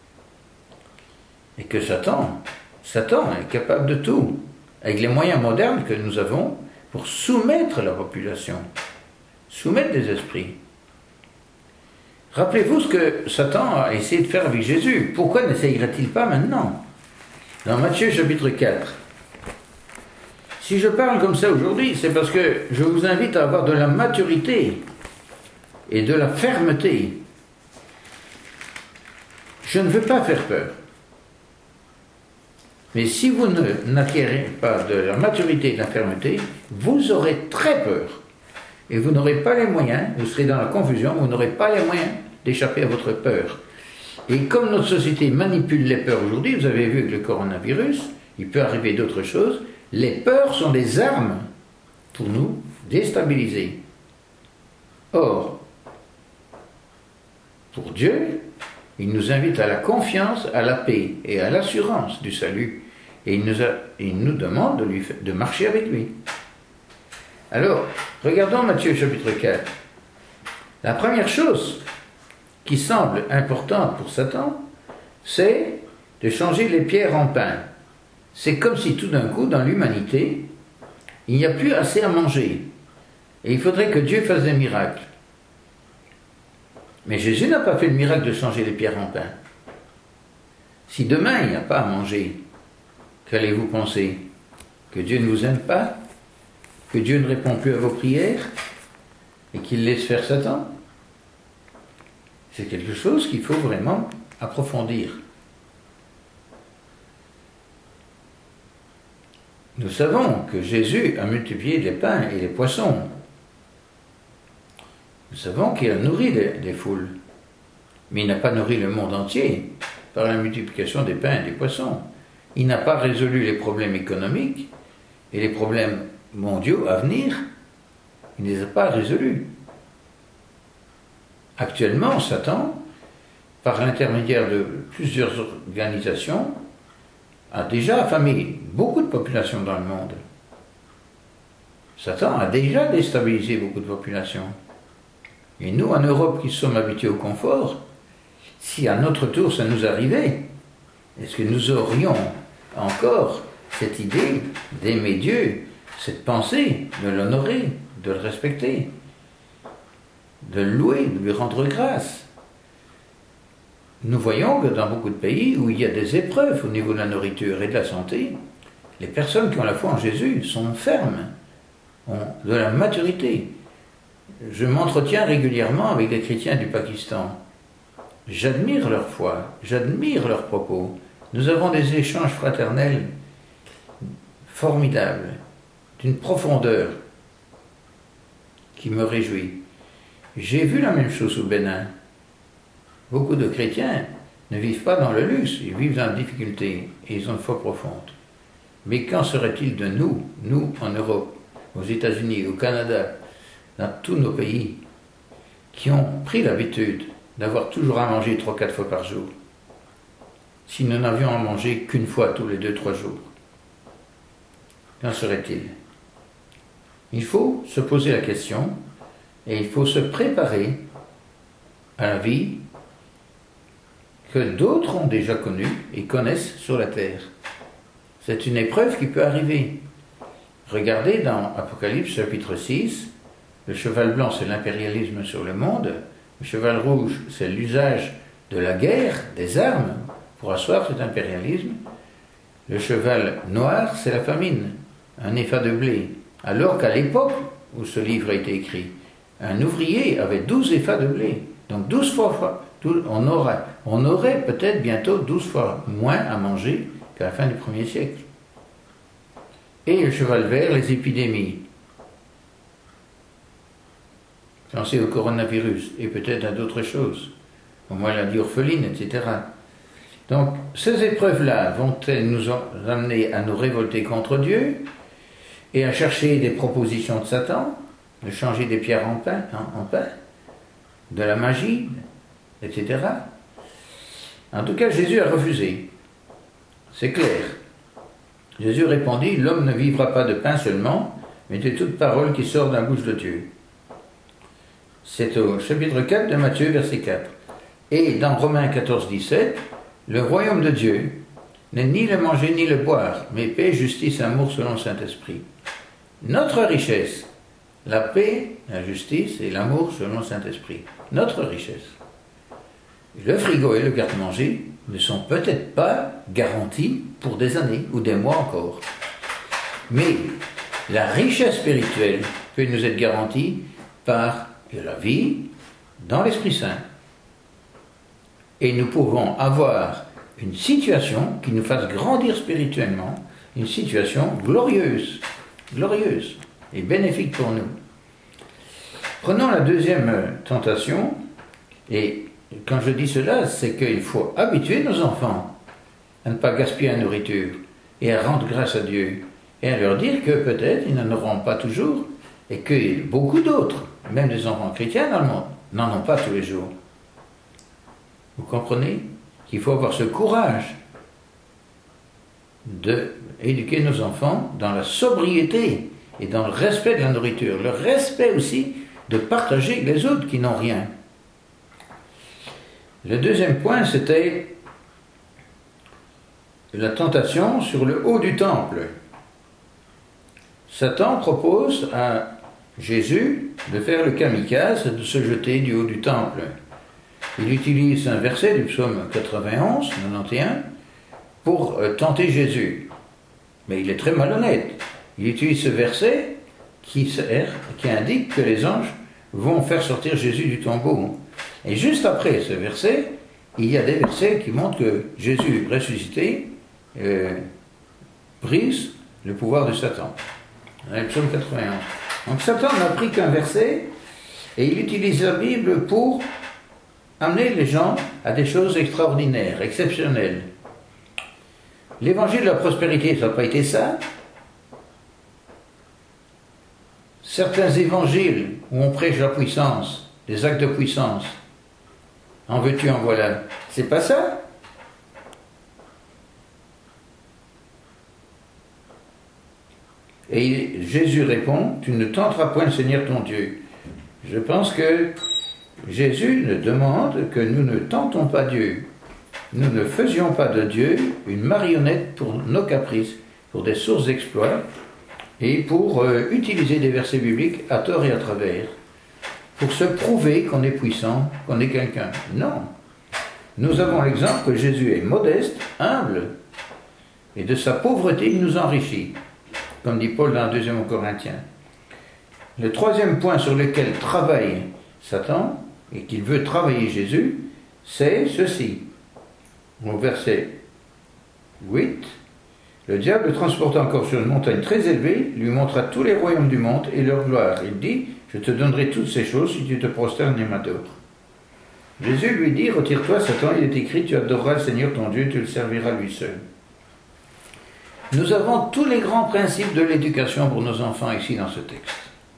Et que Satan est capable de tout, avec les moyens modernes que nous avons pour soumettre la population, soumettre des esprits. Rappelez-vous ce que Satan a essayé de faire avec Jésus. Pourquoi n'essayerait-il pas maintenant? Dans Matthieu chapitre 4. Si je parle comme ça aujourd'hui, c'est parce que je vous invite à avoir de la maturité et de la fermeté. Je ne veux pas faire peur. Mais si vous n'acquérez pas de la maturité et de la fermeté, vous aurez très peur. Et vous n'aurez pas les moyens, vous serez dans la confusion, vous n'aurez pas les moyens d'échapper à votre peur. Et comme notre société manipule les peurs aujourd'hui, vous avez vu avec le coronavirus, il peut arriver d'autres choses, les peurs sont des armes pour nous déstabiliser. Or, pour Dieu, il nous invite à la confiance, à la paix et à l'assurance du salut. Et il nous demande de marcher avec lui. Alors, regardons Matthieu chapitre 4. La première chose qui semble importante pour Satan, c'est de changer les pierres en pain. C'est comme si tout d'un coup, dans l'humanité, il n'y a plus assez à manger. Et il faudrait que Dieu fasse des miracles. Mais Jésus n'a pas fait le miracle de changer les pierres en pain. Si demain il n'y a pas à manger, qu'allez-vous penser? Que Dieu ne vous aime pas? Que Dieu ne répond plus à vos prières? Et qu'il laisse faire Satan? C'est quelque chose qu'il faut vraiment approfondir. Nous savons que Jésus a multiplié les pains et les poissons. Nous savons qu'il a nourri des foules. Mais il n'a pas nourri le monde entier par la multiplication des pains et des poissons. Il n'a pas résolu les problèmes économiques et les problèmes mondiaux à venir. Il ne les a pas résolus. Actuellement, Satan, par l'intermédiaire de plusieurs organisations, a déjà affamé beaucoup de populations dans le monde. Satan a déjà déstabilisé beaucoup de populations. Et nous, en Europe, qui sommes habitués au confort, si à notre tour ça nous arrivait, est-ce que nous aurions encore cette idée d'aimer Dieu, cette pensée, de l'honorer, de le respecter, de le louer, de lui rendre grâce? Nous voyons que dans beaucoup de pays où il y a des épreuves au niveau de la nourriture et de la santé, les personnes qui ont la foi en Jésus sont fermes, ont de la maturité. Je m'entretiens régulièrement avec des chrétiens du Pakistan. J'admire leur foi, j'admire leurs propos. Nous avons des échanges fraternels formidables, d'une profondeur qui me réjouit. J'ai vu la même chose au Bénin. Beaucoup de chrétiens ne vivent pas dans le luxe, ils vivent dans la difficulté et ils ont une foi profonde. Mais qu'en serait-il de nous, en Europe, aux États-Unis, au Canada, dans tous nos pays, qui ont pris l'habitude d'avoir toujours à manger 3-4 fois par jour, si nous n'avions à manger qu'une fois tous les 2-3 jours? Qu'en serait-il? Il faut se poser la question et il faut se préparer à la vie que d'autres ont déjà connue et connaissent sur la terre. C'est une épreuve qui peut arriver. Regardez dans Apocalypse chapitre 6, le cheval blanc c'est l'impérialisme sur le monde, le cheval rouge c'est l'usage de la guerre, des armes, pour asseoir cet impérialisme. Le cheval noir c'est la famine, un épha de blé. Alors qu'à l'époque où ce livre a été écrit, un ouvrier avait 12 éphas de blé. Donc 12 fois, on aurait peut-être bientôt 12 fois moins à manger qu'à la fin du 1er siècle. Et le cheval vert, les épidémies. Pensez au coronavirus et peut-être à d'autres choses, au maladie orpheline, etc. Donc, ces épreuves-là vont-elles nous amener à nous révolter contre Dieu et à chercher des propositions de Satan, de changer des pierres en pain, de la magie, etc. En tout cas, Jésus a refusé. C'est clair. Jésus répondit, « L'homme ne vivra pas de pain seulement, mais de toute parole qui sort de la bouche de Dieu. » C'est au chapitre 4 de Matthieu, verset 4. Et dans Romains 14, 17, « Le royaume de Dieu n'est ni le manger ni le boire, mais paix, justice, amour selon le Saint-Esprit. » Notre richesse, la paix, la justice et l'amour selon le Saint-Esprit. Notre richesse. Le frigo et le garde-manger ne sont peut-être pas garantis pour des années ou des mois encore. Mais la richesse spirituelle peut nous être garantie par la vie dans l'Esprit Saint. Et nous pouvons avoir une situation qui nous fasse grandir spirituellement, une situation glorieuse et bénéfique pour nous. Prenons la deuxième tentation, et quand je dis cela, c'est qu'il faut habituer nos enfants à ne pas gaspiller la nourriture et à rendre grâce à Dieu et à leur dire que peut-être ils n'en auront pas toujours et que beaucoup d'autres, même des enfants chrétiens dans le monde, n'en ont pas tous les jours. Vous comprenez qu'il faut avoir ce courage d'éduquer nos enfants dans la sobriété et dans le respect de la nourriture, le respect aussi de partager avec les autres qui n'ont rien. Le deuxième point, c'était la tentation sur le haut du temple. Satan propose à Jésus de faire le kamikaze, de se jeter du haut du temple. Il utilise un verset du psaume 91, 91, pour tenter Jésus. Mais il est très malhonnête. Il utilise ce verset qui indique que les anges vont faire sortir Jésus du tombeau. Et juste après ce verset, il y a des versets qui montrent que Jésus ressuscité brise le pouvoir de Satan. Dans le psaume 91. Donc Satan n'a pris qu'un verset et il utilise la Bible pour amener les gens à des choses extraordinaires, exceptionnelles. L'évangile de la prospérité, ça n'a pas été ça. Certains évangiles où on prêche la puissance, des actes de puissance, en veux-tu, en voilà, c'est pas ça. Et Jésus répond, tu ne tenteras point le Seigneur ton Dieu. Je pense que Jésus ne demande que nous ne tentons pas Dieu. Nous ne faisions pas de Dieu une marionnette pour nos caprices, pour des sources d'exploit, et pour utiliser des versets bibliques à tort et à travers, pour se prouver qu'on est puissant, qu'on est quelqu'un. Non. Nous avons l'exemple que Jésus est modeste, humble, et de sa pauvreté, il nous enrichit, comme dit Paul dans 2 Corinthiens. Le troisième point sur lequel travaille Satan, et qu'il veut travailler Jésus, c'est ceci. Au verset 8, le diable, transportant encore sur une montagne très élevée, lui montra tous les royaumes du monde et leur gloire. Il dit, je te donnerai toutes ces choses si tu te prosternes et m'adores. Jésus lui dit, retire-toi Satan, il est écrit, tu adoreras le Seigneur ton Dieu, tu le serviras lui seul. Nous avons tous les grands principes de l'éducation pour nos enfants ici dans ce texte.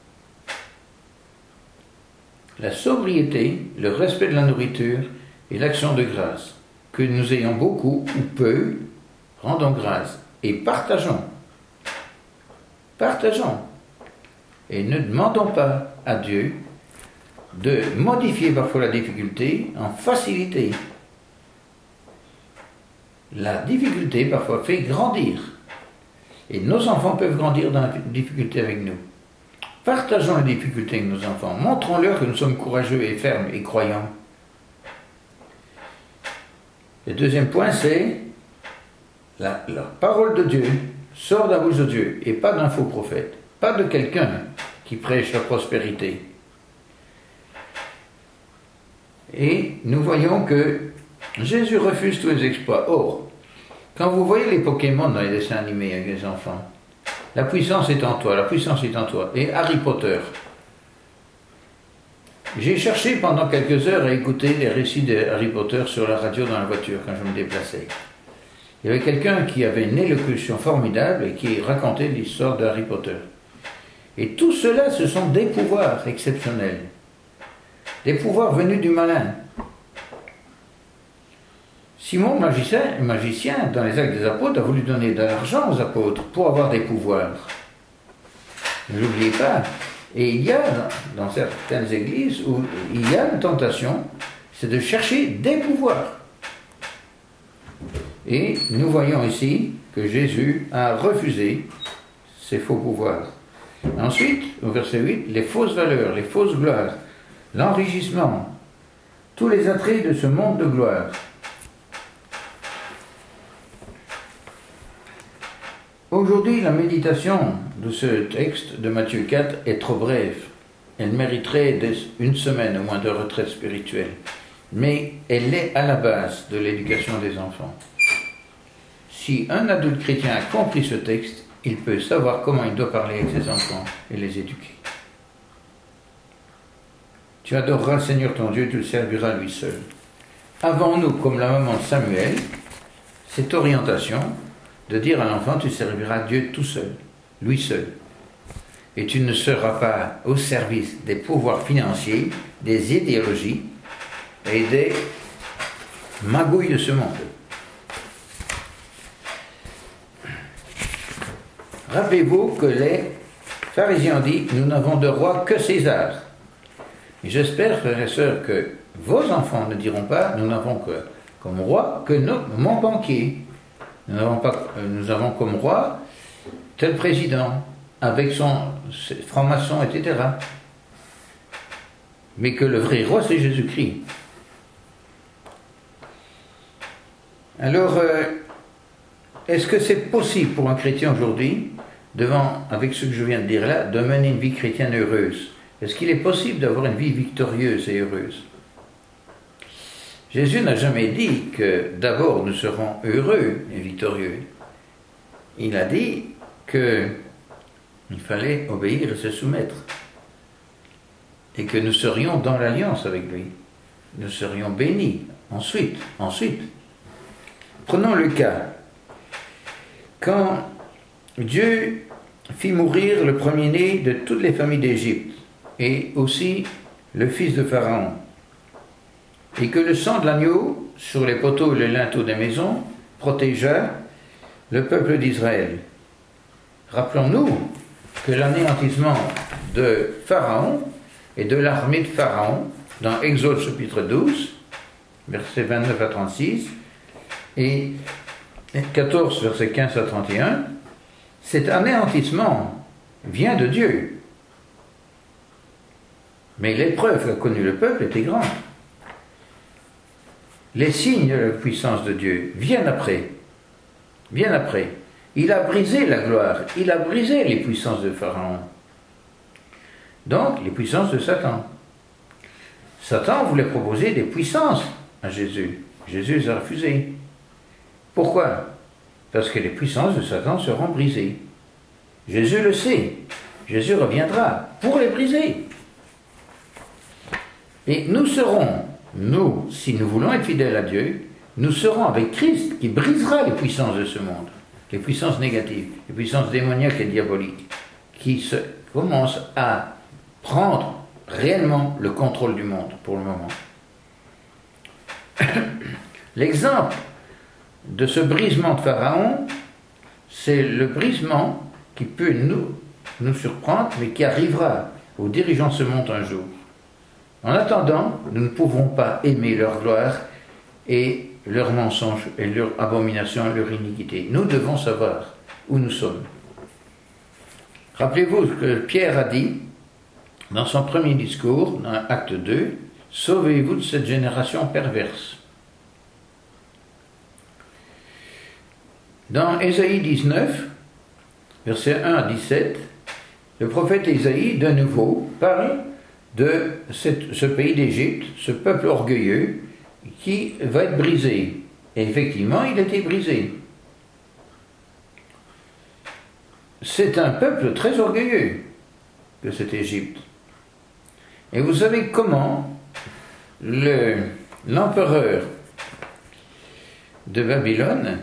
La sobriété, le respect de la nourriture et l'action de grâce. Que nous ayons beaucoup ou peu, rendons grâce et partageons. Partageons. Et ne demandons pas à Dieu de modifier parfois la difficulté en facilité. La difficulté parfois fait grandir. Et nos enfants peuvent grandir dans la difficulté avec nous. Partageons les difficultés avec nos enfants. Montrons-leur que nous sommes courageux et fermes et croyants. Le deuxième point, c'est la parole de Dieu sort de la bouche de Dieu et pas d'un faux prophète, pas de quelqu'un qui prêche la prospérité. Et nous voyons que Jésus refuse tous les exploits. Or, quand vous voyez les Pokémon dans les dessins animés avec les enfants, la puissance est en toi, la puissance est en toi. Et Harry Potter. J'ai cherché pendant quelques heures à écouter les récits de Harry Potter sur la radio dans la voiture quand je me déplaçais. Il y avait quelqu'un qui avait une élocution formidable et qui racontait l'histoire de Harry Potter. Et tout cela, ce sont des pouvoirs exceptionnels. Des pouvoirs venus du malin. Simon, magicien, dans les Actes des Apôtres, a voulu donner de l'argent aux apôtres pour avoir des pouvoirs. Ne l'oubliez pas. Et il y a, dans certaines églises, où il y a une tentation, c'est de chercher des pouvoirs. Et nous voyons ici que Jésus a refusé ces faux pouvoirs. Ensuite, au verset 8, les fausses valeurs, les fausses gloires, l'enrichissement, tous les attraits de ce monde de gloire. Aujourd'hui, la méditation de ce texte de Matthieu 4 est trop brève. Elle mériterait une semaine au moins de retraite spirituelle. Mais elle est à la base de l'éducation des enfants. Si un adulte chrétien a compris ce texte, il peut savoir comment il doit parler avec ses enfants et les éduquer. Tu adoreras le Seigneur ton Dieu, tu le serviras lui seul. Avons-nous, comme la maman de Samuel, cette orientation de dire à l'enfant, tu serviras Dieu tout seul, lui seul. Et tu ne seras pas au service des pouvoirs financiers, des idéologies et des magouilles de ce monde. Rappelez-vous que les pharisiens ont dit, nous n'avons de roi que César. Et j'espère, frères et sœurs, que vos enfants ne diront pas, nous n'avons que comme roi que mon banquier. Nous avons comme roi tel président, avec ses francs-maçons, etc. Mais que le vrai roi, c'est Jésus-Christ. Alors, est-ce que c'est possible pour un chrétien aujourd'hui, avec ce que je viens de dire là, de mener une vie chrétienne heureuse? Est-ce qu'il est possible d'avoir une vie victorieuse et heureuse? Jésus n'a jamais dit que d'abord nous serons heureux et victorieux. Il a dit qu'il fallait obéir et se soumettre. Et que nous serions dans l'alliance avec lui. nous serions bénis. Ensuite, prenons le cas. Quand Dieu fit mourir le premier-né de toutes les familles d'Égypte, et aussi le fils de Pharaon, et que le sang de l'agneau sur les poteaux et les linteaux des maisons protégea le peuple d'Israël. Rappelons-nous que l'anéantissement de Pharaon et de l'armée de Pharaon, dans Exode chapitre 12, versets 29 à 36, et 14, versets 15 à 31, cet anéantissement vient de Dieu. Mais l'épreuve qu'a connue le peuple était grande. Les signes de la puissance de Dieu viennent après. Viennent après. Il a brisé la gloire, il a brisé les puissances de Pharaon. Donc, les puissances de Satan. Satan voulait proposer des puissances à Jésus. Jésus les a refusées. Pourquoi? Parce que les puissances de Satan seront brisées. Jésus le sait. Jésus reviendra pour les briser. Et nous serons, nous, si nous voulons être fidèles à Dieu, nous serons avec Christ qui brisera les puissances de ce monde, les puissances négatives, les puissances démoniaques et diaboliques, qui commencent à prendre réellement le contrôle du monde pour le moment. L'exemple de ce brisement de Pharaon, c'est le brisement qui peut nous surprendre, mais qui arrivera aux dirigeants de ce monde un jour. En attendant, nous ne pouvons pas aimer leur gloire et leurs mensonges et leur abomination et leur iniquité. Nous devons savoir où nous sommes. Rappelez-vous ce que Pierre a dit dans son premier discours, dans Acte 2, « Sauvez-vous de cette génération perverse ». Dans Ésaïe 19, versets 1 à 17, le prophète Ésaïe, de nouveau, parle de ce pays d'Égypte, ce peuple orgueilleux, qui va être brisé. Et effectivement, il a été brisé. C'est un peuple très orgueilleux que cette Égypte. Et vous savez comment l'empereur de Babylone,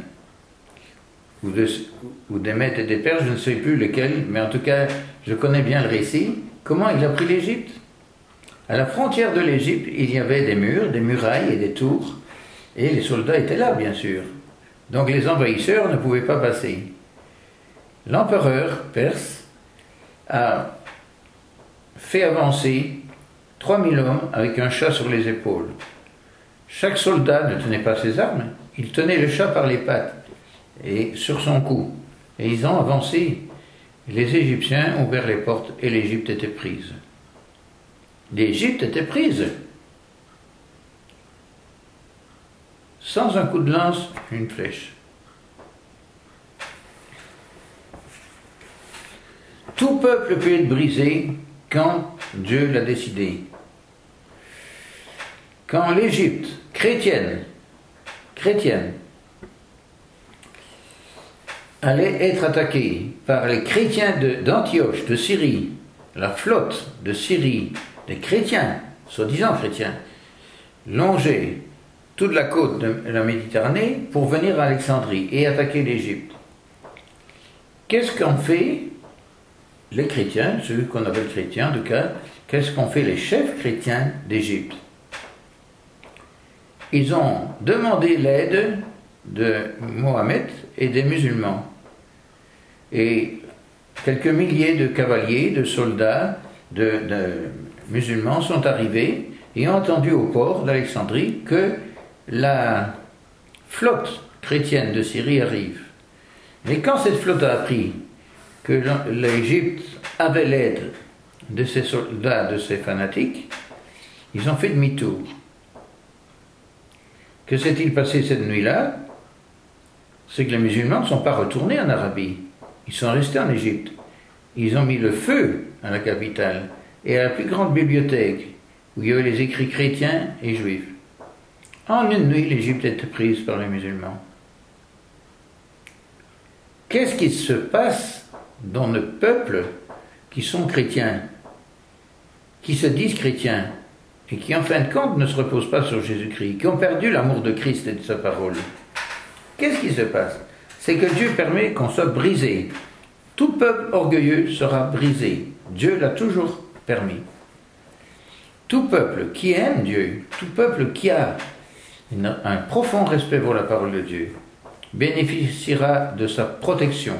ou des Mèdes et des Perses, je ne sais plus lequel, mais en tout cas, je connais bien le récit, comment il a pris l'Égypte. À la frontière de l'Égypte, il y avait des murs, des murailles et des tours, et les soldats étaient là, bien sûr. Donc les envahisseurs ne pouvaient pas passer. L'empereur perse a fait avancer 3000 hommes avec un chat sur les épaules. Chaque soldat ne tenait pas ses armes, il tenait le chat par les pattes et sur son cou. Et ils ont avancé. Les Égyptiens ont ouvert les portes et l'Égypte était prise. L'Égypte était prise. Sans un coup de lance, une flèche. Tout peuple peut être brisé quand Dieu l'a décidé. Quand l'Égypte chrétienne, allait être attaquée par les chrétiens d'Antioche, de Syrie, la flotte de Syrie, des chrétiens, soi-disant chrétiens, longeaient toute la côte de la Méditerranée pour venir à Alexandrie et attaquer l'Égypte. Qu'est-ce qu'ont fait les chrétiens, ceux qu'on appelle chrétiens en tout cas, qu'est-ce qu'ont fait les chefs chrétiens d'Égypte? Ils ont demandé l'aide de Mohammed et des musulmans. Et quelques milliers de cavaliers, de soldats, de musulmans sont arrivés et ont entendu au port d'Alexandrie que la flotte chrétienne de Syrie arrive. Mais quand cette flotte a appris que l'Égypte avait l'aide de ces soldats, de ces fanatiques, ils ont fait demi-tour. Que s'est-il passé cette nuit-là? C'est que les musulmans ne sont pas retournés en Arabie. Ils sont restés en Égypte. Ils ont mis le feu à la capitale et à la plus grande bibliothèque où il y avait les écrits chrétiens et juifs. En une nuit, l'Égypte était prise par les musulmans. Qu'est-ce qui se passe dans nos peuples qui sont chrétiens, qui se disent chrétiens et qui en fin de compte ne se reposent pas sur Jésus-Christ, qui ont perdu l'amour de Christ et de sa parole. Qu'est-ce qui se passe? C'est que Dieu permet qu'on soit brisé. Tout peuple orgueilleux sera brisé. Dieu l'a toujours permis. Tout peuple qui aime Dieu, tout peuple qui a un profond respect pour la parole de Dieu, bénéficiera de sa protection,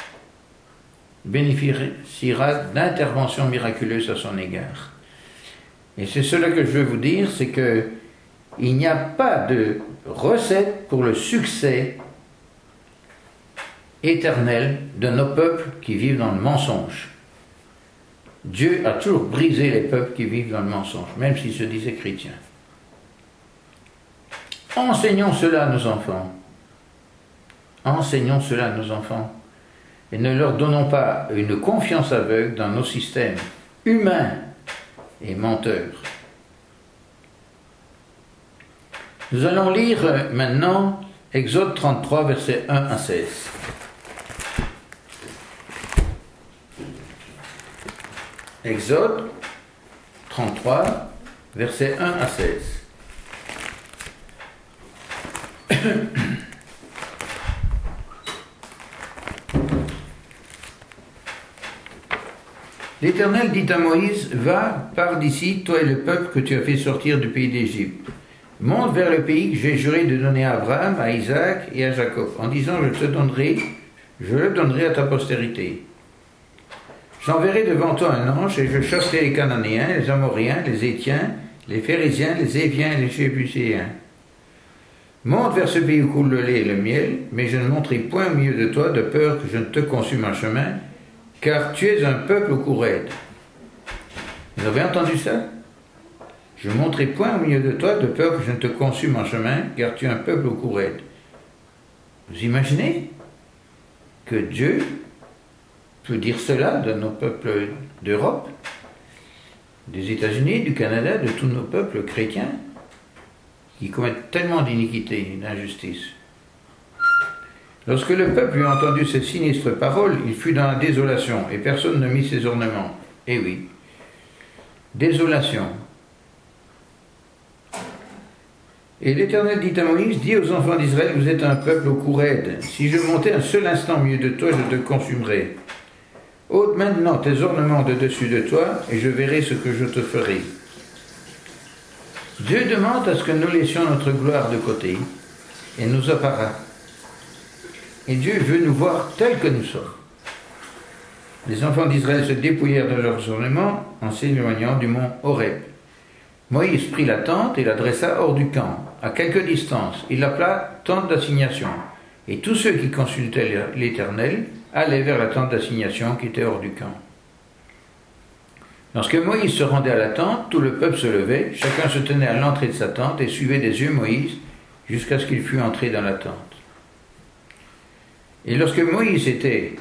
bénéficiera d'interventions miraculeuses à son égard. Et c'est cela que je veux vous dire, c'est que il n'y a pas de recette pour le succès éternel de nos peuples qui vivent dans le mensonge. Dieu a toujours brisé les peuples qui vivent dans le mensonge, même s'ils se disaient chrétiens. Enseignons cela à nos enfants. Enseignons cela à nos enfants. Et ne leur donnons pas une confiance aveugle dans nos systèmes humains et menteurs. Nous allons lire maintenant Exode 33, versets 1 à 16. Exode 33, versets 1 à 16. L'Éternel dit à Moïse, « Va, pars d'ici, toi et le peuple que tu as fait sortir du pays d'Égypte. Monte vers le pays que j'ai juré de donner à Abraham, à Isaac et à Jacob, en disant, je le donnerai à ta postérité. J'enverrai devant toi un ange, et je chasserai les Cananéens, les Amoriens, les Hétiens, les Phérésiens, les Éviens et les Jébuséens. Monte vers ce pays où coule le lait et le miel, mais je ne monterai point au milieu de toi, de peur que je ne te consume en chemin, car tu es un peuple au cou raide. » Vous avez entendu ça? Je ne monterai point au milieu de toi, de peur que je ne te consume en chemin, car tu es un peuple au cou raide. Vous imaginez que Dieu peut dire cela de nos peuples d'Europe, des États-Unis, du Canada, de tous nos peuples chrétiens, qui commettent tellement d'iniquités et d'injustices. Lorsque le peuple eut entendu ces sinistres paroles, il fut dans la désolation, et personne ne mit ses ornements. Eh oui, désolation. Et l'Éternel dit à Moïse, dis aux enfants d'Israël, vous êtes un peuple au cou raide. Si je montais un seul instant au milieu de toi, je te consumerai. Ôte maintenant tes ornements de dessus de toi, et je verrai ce que je te ferai. Dieu demande à ce que nous laissions notre gloire de côté, et nos apparats. Et Dieu veut nous voir tels que nous sommes. Les enfants d'Israël se dépouillèrent de leurs ornements en s'éloignant du mont Horeb. Moïse prit la tente et la dressa hors du camp, à quelque distance. Il l'appela tente d'assignation. Et tous ceux qui consultaient l'Éternel allaient vers la tente d'assignation qui était hors du camp. Lorsque Moïse se rendait à la tente, tout le peuple se levait, chacun se tenait à l'entrée de sa tente et suivait des yeux Moïse jusqu'à ce qu'il fût entré dans la tente. Et lorsque Moïse était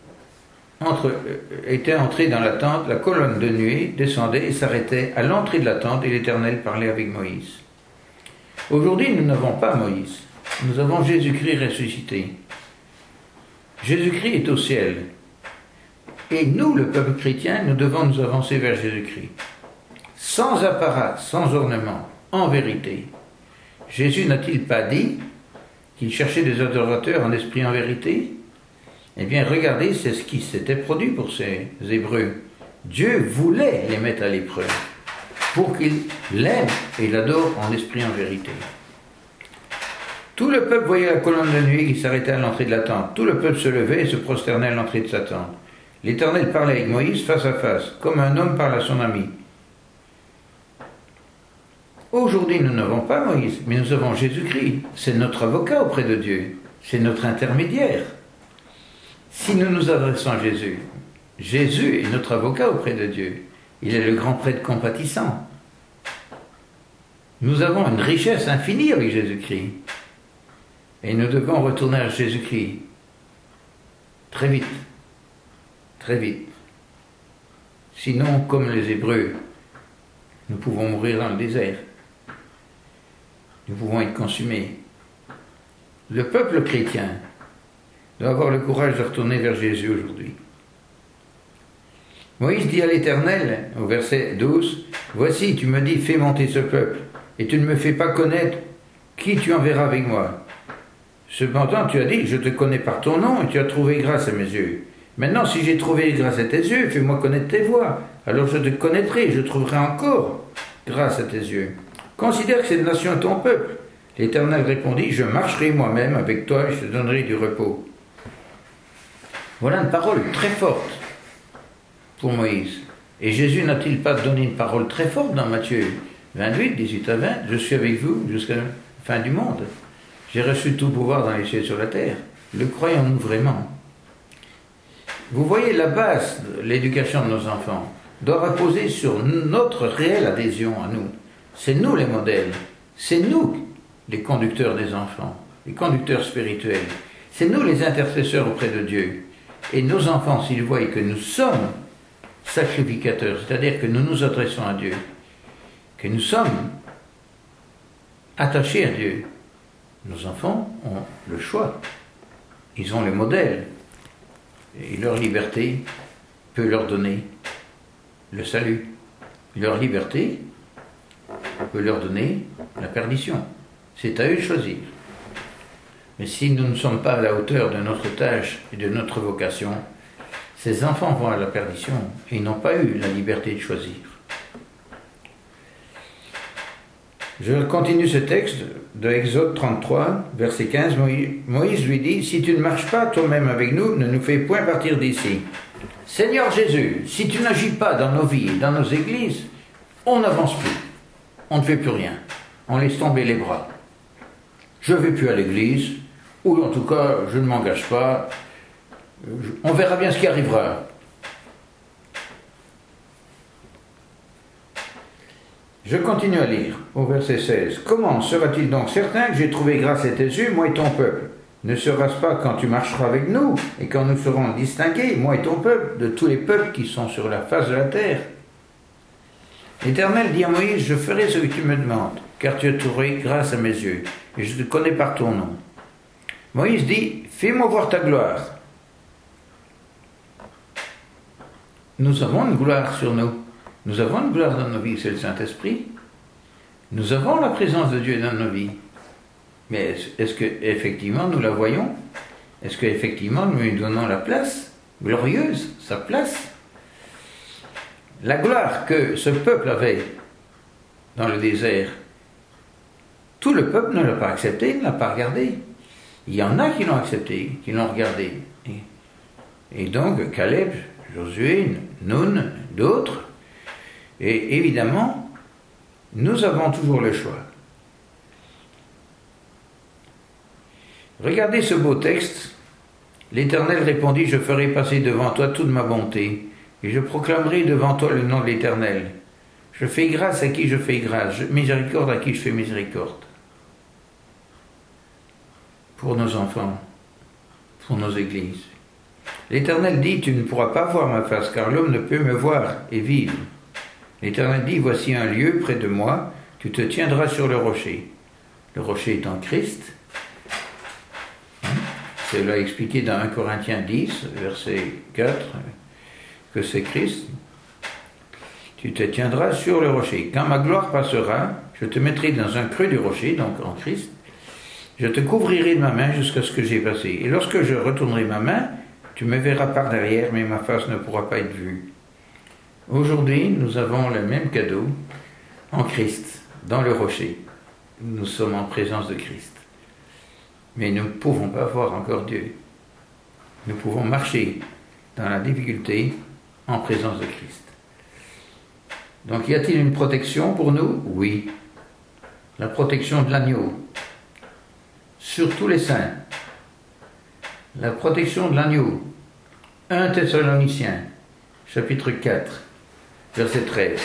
entré dans la tente, la colonne de nuée descendait et s'arrêtait à l'entrée de la tente et l'Éternel parlait avec Moïse. Aujourd'hui, nous n'avons pas Moïse. Nous avons Jésus-Christ ressuscité. Jésus-Christ est au ciel. Et nous, le peuple chrétien, nous devons nous avancer vers Jésus-Christ. Sans apparat, sans ornement, en vérité. Jésus n'a-t-il pas dit qu'il cherchait des adorateurs en esprit et en vérité? Eh bien, regardez, c'est ce qui s'était produit pour ces Hébreux. Dieu voulait les mettre à l'épreuve pour qu'ils l'aiment et l'adorent en esprit et en vérité. Tout le peuple voyait la colonne de nuée qui s'arrêtait à l'entrée de la tente. Tout le peuple se levait et se prosternait à l'entrée de sa tente. L'Éternel parlait avec Moïse face à face, comme un homme parle à son ami. Aujourd'hui, nous n'avons pas Moïse, mais nous avons Jésus-Christ. C'est notre avocat auprès de Dieu. C'est notre intermédiaire. Si nous nous adressons à Jésus, Jésus est notre avocat auprès de Dieu. Il est le grand prêtre compatissant. Nous avons une richesse infinie avec Jésus-Christ. Et nous devons retourner à Jésus-Christ très vite. Très vite. Sinon, comme les Hébreux, nous pouvons mourir dans le désert. Nous pouvons être consumés. Le peuple chrétien doit avoir le courage de retourner vers Jésus aujourd'hui. Moïse dit à l'Éternel, au verset 12, Voici, tu me dis, fais monter ce peuple, et tu ne me fais pas connaître qui tu enverras avec moi. Cependant, tu as dit, je te connais par ton nom, et tu as trouvé grâce à mes yeux. Maintenant, si j'ai trouvé grâce à tes yeux, fais-moi connaître tes voies. Alors je te connaîtrai, je trouverai encore grâce à tes yeux. Considère que cette nation est ton peuple. L'Éternel répondit, je marcherai moi-même avec toi et je te donnerai du repos. Voilà une parole très forte pour Moïse. Et Jésus n'a-t-il pas donné une parole très forte dans Matthieu 28, 18 à 20 ? Je suis avec vous jusqu'à la fin du monde. J'ai reçu tout pouvoir dans les cieux et sur la terre. Le croyons-nous vraiment ? Vous voyez, la base de l'éducation de nos enfants doit reposer sur notre réelle adhésion à nous. C'est nous les modèles. C'est nous les conducteurs des enfants, les conducteurs spirituels. C'est nous les intercesseurs auprès de Dieu. Et nos enfants, s'ils voient que nous sommes sacrificateurs, c'est-à-dire que nous nous adressons à Dieu, que nous sommes attachés à Dieu, nos enfants ont le choix. Ils ont le modèle. Et leur liberté peut leur donner le salut. Leur liberté peut leur donner la perdition. C'est à eux de choisir. Mais si nous ne sommes pas à la hauteur de notre tâche et de notre vocation, ces enfants vont à la perdition et ils n'ont pas eu la liberté de choisir. Je continue ce texte de Exode 33, verset 15. Moïse lui dit, « Si tu ne marches pas toi-même avec nous, ne nous fais point partir d'ici. Seigneur Jésus, si tu n'agis pas dans nos vies, dans nos églises, on n'avance plus. On ne fait plus rien. On laisse tomber les bras. Je ne vais plus à l'église, ou en tout cas, je ne m'engage pas. On verra bien ce qui arrivera. » Je continue à lire, au verset 16. « Comment sera-t-il donc certain que j'ai trouvé grâce à tes yeux, moi et ton peuple ? Ne sera-ce pas quand tu marcheras avec nous, et quand nous serons distingués, moi et ton peuple, de tous les peuples qui sont sur la face de la terre ? L'Éternel dit à Moïse, je ferai ce que tu me demandes, car tu as trouvé grâce à mes yeux, et je te connais par ton nom. Moïse dit, fais-moi voir ta gloire. Nous avons une gloire sur nous. Nous avons une gloire dans nos vies, c'est le Saint-Esprit. Nous avons la présence de Dieu dans nos vies. Mais est-ce qu'effectivement nous la voyons ? Est-ce qu'effectivement nous lui donnons la place glorieuse, sa place ? La gloire que ce peuple avait dans le désert, tout le peuple ne l'a pas accepté, ne l'a pas regardé. Il y en a qui l'ont accepté, qui l'ont regardé. Et donc Caleb, Josué, Nun, d'autres. Et évidemment, nous avons toujours le choix. Regardez ce beau texte. L'Éternel répondit, je ferai passer devant toi toute ma bonté, et je proclamerai devant toi le nom de l'Éternel. Je fais grâce à qui je fais grâce, miséricorde à qui je fais miséricorde. Pour nos enfants, pour nos églises. L'Éternel dit, tu ne pourras pas voir ma face, car l'homme ne peut me voir et vivre. L'Éternel dit, voici un lieu près de moi, tu te tiendras sur le rocher. Le rocher est en Christ. C'est là expliqué dans 1 Corinthiens 10, verset 4, que c'est Christ. Tu te tiendras sur le rocher. Quand ma gloire passera, je te mettrai dans un creux du rocher, donc en Christ. Je te couvrirai de ma main jusqu'à ce que j'ai passé. Et lorsque je retournerai ma main, tu me verras par derrière, mais ma face ne pourra pas être vue. Aujourd'hui, nous avons le même cadeau en Christ, dans le rocher. Nous sommes en présence de Christ. Mais nous ne pouvons pas voir encore Dieu. Nous pouvons marcher dans la difficulté en présence de Christ. Donc, y a-t-il une protection pour nous ? Oui. La protection de l'agneau. Sur tous les saints. La protection de l'agneau. 1 Thessaloniciens, chapitre 4, verset 13.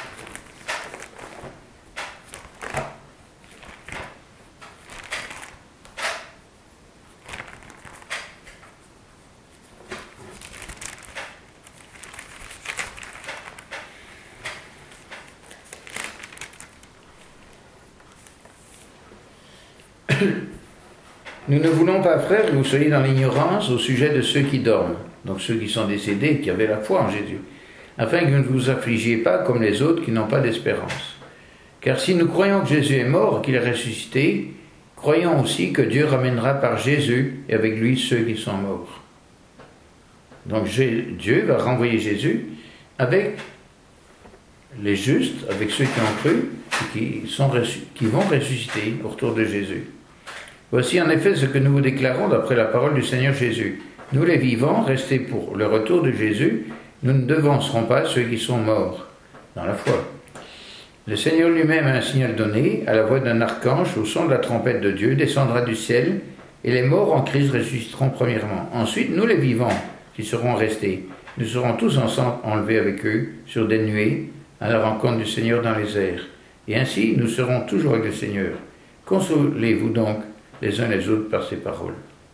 Nous ne voulons pas, frères, que vous soyez dans l'ignorance au sujet de ceux qui dorment, donc ceux qui sont décédés, qui avaient la foi en Jésus, afin que vous ne vous affligiez pas comme les autres qui n'ont pas d'espérance. Car si nous croyons que Jésus est mort, qu'il est ressuscité, croyons aussi que Dieu ramènera par Jésus et avec lui ceux qui sont morts. Donc Dieu va renvoyer Jésus avec les justes, avec ceux qui ont cru, et qui vont ressusciter autour de Jésus. Voici en effet ce que nous vous déclarons d'après la parole du Seigneur Jésus. Nous les vivants, restés pour le retour de Jésus, nous ne devancerons pas ceux qui sont morts dans la foi. Le Seigneur lui-même a un signal donné, à la voix d'un archange, au son de la trompette de Dieu, descendra du ciel, et les morts en Christ ressusciteront premièrement. Ensuite, nous les vivants, qui seront restés, nous serons tous ensemble enlevés avec eux sur des nuées, à la rencontre du Seigneur dans les airs. Et ainsi, nous serons toujours avec le Seigneur. Consolez-vous donc les uns les autres par ces paroles.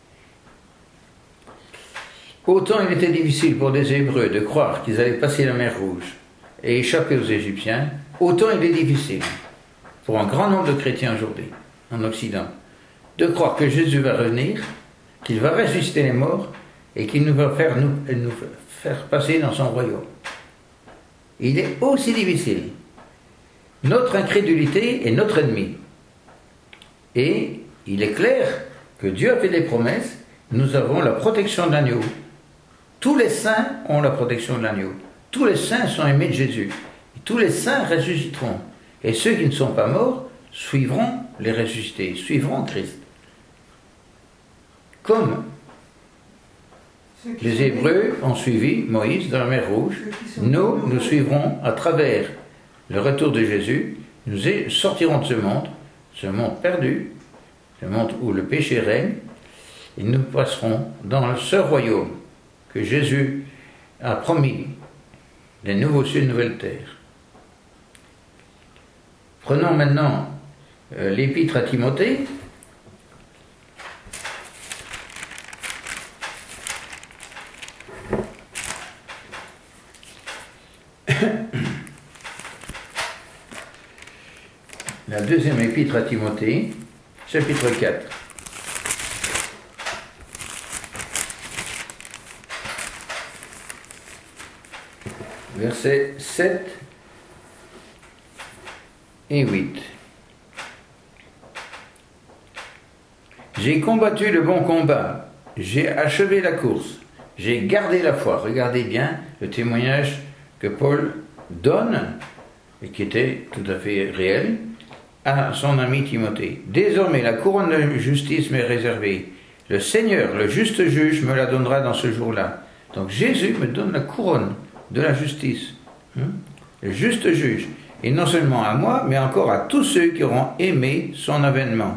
Autant il était difficile pour des Hébreux de croire qu'ils allaient passer la mer Rouge et échapper aux Égyptiens, autant il est difficile pour un grand nombre de chrétiens aujourd'hui, en Occident, de croire que Jésus va revenir, qu'il va ressusciter les morts et qu'il nous va nous faire passer dans son royaume. Il est aussi difficile. Notre incrédulité est notre ennemi. Et il est clair que Dieu a fait des promesses, nous avons la protection de l'agneau. Tous les saints ont la protection de l'agneau. Tous les saints sont aimés de Jésus. Et tous les saints ressusciteront. Et ceux qui ne sont pas morts suivront les ressuscités, suivront Christ. Comme les Hébreux ont suivi Moïse dans la mer Rouge, nous suivrons à travers le retour de Jésus, nous sortirons de ce monde perdu, ce monde où le péché règne, et nous passerons dans ce royaume que Jésus a promis, les nouveaux cieux et nouvelles terres. Prenons maintenant l'épître à Timothée. La deuxième épître à Timothée, chapitre 4. Versets 7 et 8. J'ai combattu le bon combat, j'ai achevé la course, j'ai gardé la foi. Regardez bien le témoignage que Paul donne, et qui était tout à fait réel, à son ami Timothée. Désormais, la couronne de justice m'est réservée. Le Seigneur, le juste juge, me la donnera dans ce jour-là. Donc Jésus me donne la couronne de la justice. Le juste juge. Et non seulement à moi, mais encore à tous ceux qui auront aimé son avènement.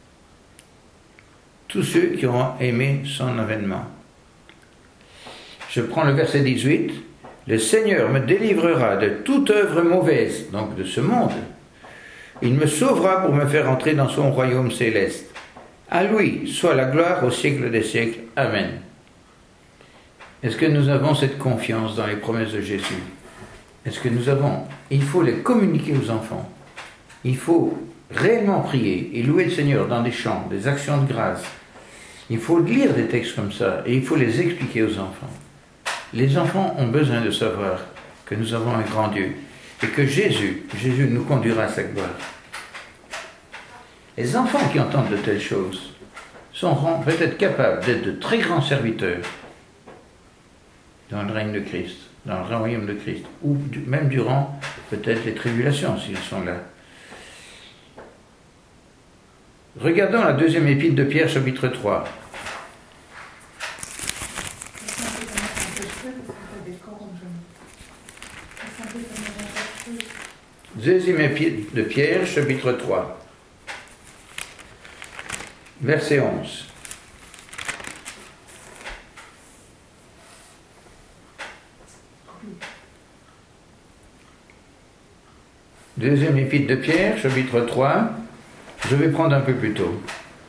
Tous ceux qui auront aimé son avènement. Je prends le verset 18. Le Seigneur me délivrera de toute œuvre mauvaise, donc de ce monde. Il me sauvera pour me faire entrer dans son royaume céleste. À lui soit la gloire au siècle des siècles. Amen. Est-ce que nous avons cette confiance dans les promesses de Jésus? Est-ce que nous avons? Il faut les communiquer aux enfants. Il faut réellement prier et louer le Seigneur dans des chants, des actions de grâce. Il faut lire des textes comme ça et il faut les expliquer aux enfants. Les enfants ont besoin de savoir que nous avons un grand Dieu et que Jésus nous conduira à sa gloire. Les enfants qui entendent de telles choses seront peut-être capables d'être de très grands serviteurs dans le règne de Christ, dans le royaume de Christ, ou même durant peut-être les tribulations s'ils sont là. Regardons la deuxième épître de Pierre, chapitre 3. Deuxième épître de Pierre, chapitre 3, verset 11. Deuxième épître de Pierre, chapitre 3, je vais prendre un peu plus tôt.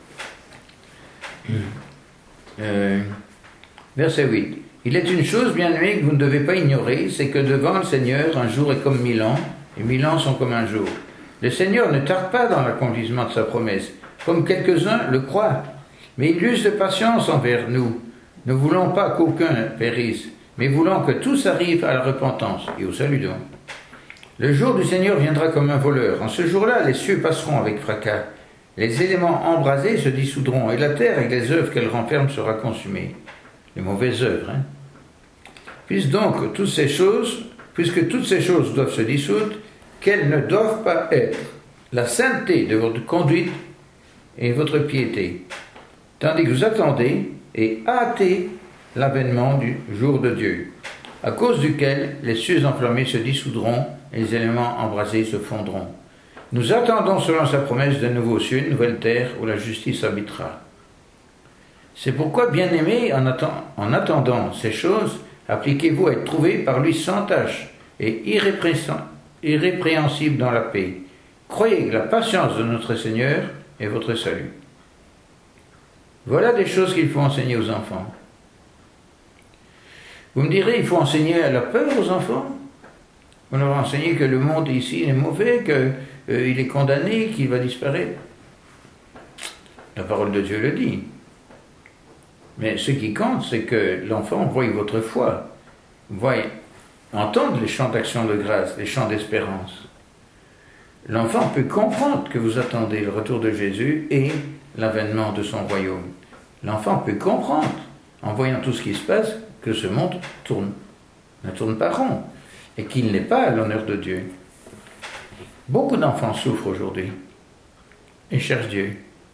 Verset 8. Il est une chose, bien-aimés, que vous ne devez pas ignorer, c'est que devant le Seigneur, un jour est comme 1000 ans, et 1000 ans sont comme un jour. Le Seigneur ne tarde pas dans l'accomplissement de sa promesse, comme quelques-uns le croient, mais il use de patience envers nous. Ne voulons pas qu'aucun périsse, mais voulant que tous arrivent à la repentance et au salut donc. Le jour du Seigneur viendra comme un voleur. En ce jour-là, les cieux passeront avec fracas. Les éléments embrasés se dissoudront, et la terre avec les œuvres qu'elle renferme sera consumée. Les mauvaises œuvres, hein. Puisque toutes ces choses doivent se dissoudre, qu'elles ne doivent pas être la sainteté de votre conduite et votre piété, tandis que vous attendez et hâtez l'avènement du jour de Dieu, à cause duquel les cieux enflammés se dissoudront et les éléments embrasés se fondront. Nous attendons selon sa promesse de nouveaux cieux, une nouvelle terre où la justice habitera. C'est pourquoi, bien-aimés, en attendant ces choses, appliquez-vous à être trouvés par lui sans tache et irrépréhensibles dans la paix. Croyez que la patience de notre Seigneur est votre salut. Voilà des choses qu'il faut enseigner aux enfants. Vous me direz, il faut enseigner la peur aux enfants. On leur a enseigné que le monde ici est mauvais, qu'il est condamné, qu'il va disparaître. La parole de Dieu le dit. Mais ce qui compte, c'est que l'enfant voie votre foi, entende les chants d'action de grâce, les chants d'espérance. L'enfant peut comprendre que vous attendez le retour de Jésus et l'avènement de son royaume. L'enfant peut comprendre, en voyant tout ce qui se passe, que ce monde ne tourne pas rond et qu'il n'est pas à l'honneur de Dieu. Beaucoup d'enfants souffrent aujourd'hui et cherchent Dieu.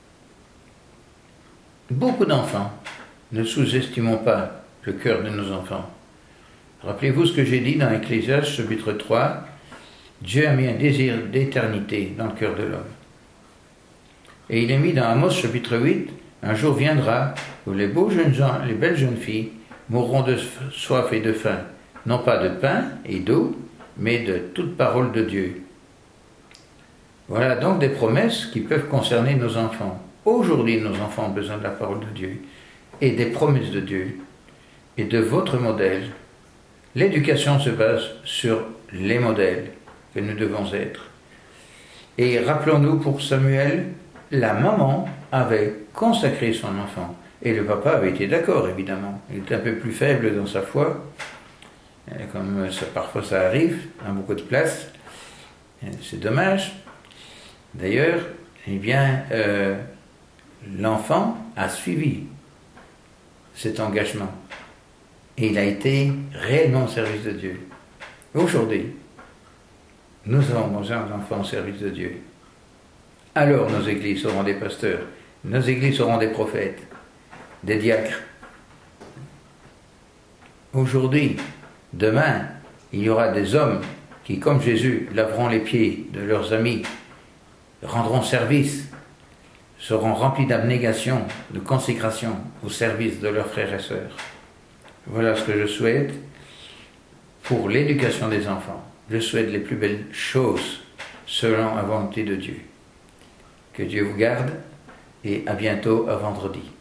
Beaucoup d'enfants. Ne sous-estimons pas le cœur de nos enfants. Rappelez-vous ce que j'ai dit dans Ecclésiaste chapitre 3. Dieu a mis un désir d'éternité dans le cœur de l'homme. Et il est mis dans Amos chapitre 8. Un jour viendra où les beaux jeunes gens, les belles jeunes filles mourront de soif et de faim, non pas de pain et d'eau, mais de toute parole de Dieu. Voilà donc des promesses qui peuvent concerner nos enfants. Aujourd'hui, nos enfants ont besoin de la parole de Dieu et des promesses de Dieu et de votre modèle. L'éducation se base sur les modèles que nous devons être. Et rappelons-nous pour Samuel, la maman avait consacré son enfant. Et le papa avait été d'accord, évidemment. Il était un peu plus faible dans sa foi, comme parfois ça arrive, à beaucoup de places. C'est dommage. D'ailleurs, l'enfant a suivi cet engagement. Et il a été réellement au service de Dieu. Aujourd'hui, nous avons besoin d'enfants au service de Dieu. Alors nos églises seront des pasteurs, nos églises seront des prophètes, des diacres. Aujourd'hui, demain, il y aura des hommes qui, comme Jésus, laveront les pieds de leurs amis, rendront service, seront remplis d'abnégation, de consécration au service de leurs frères et sœurs. Voilà ce que je souhaite pour l'éducation des enfants. Je souhaite les plus belles choses selon la volonté de Dieu. Que Dieu vous garde et à bientôt à vendredi.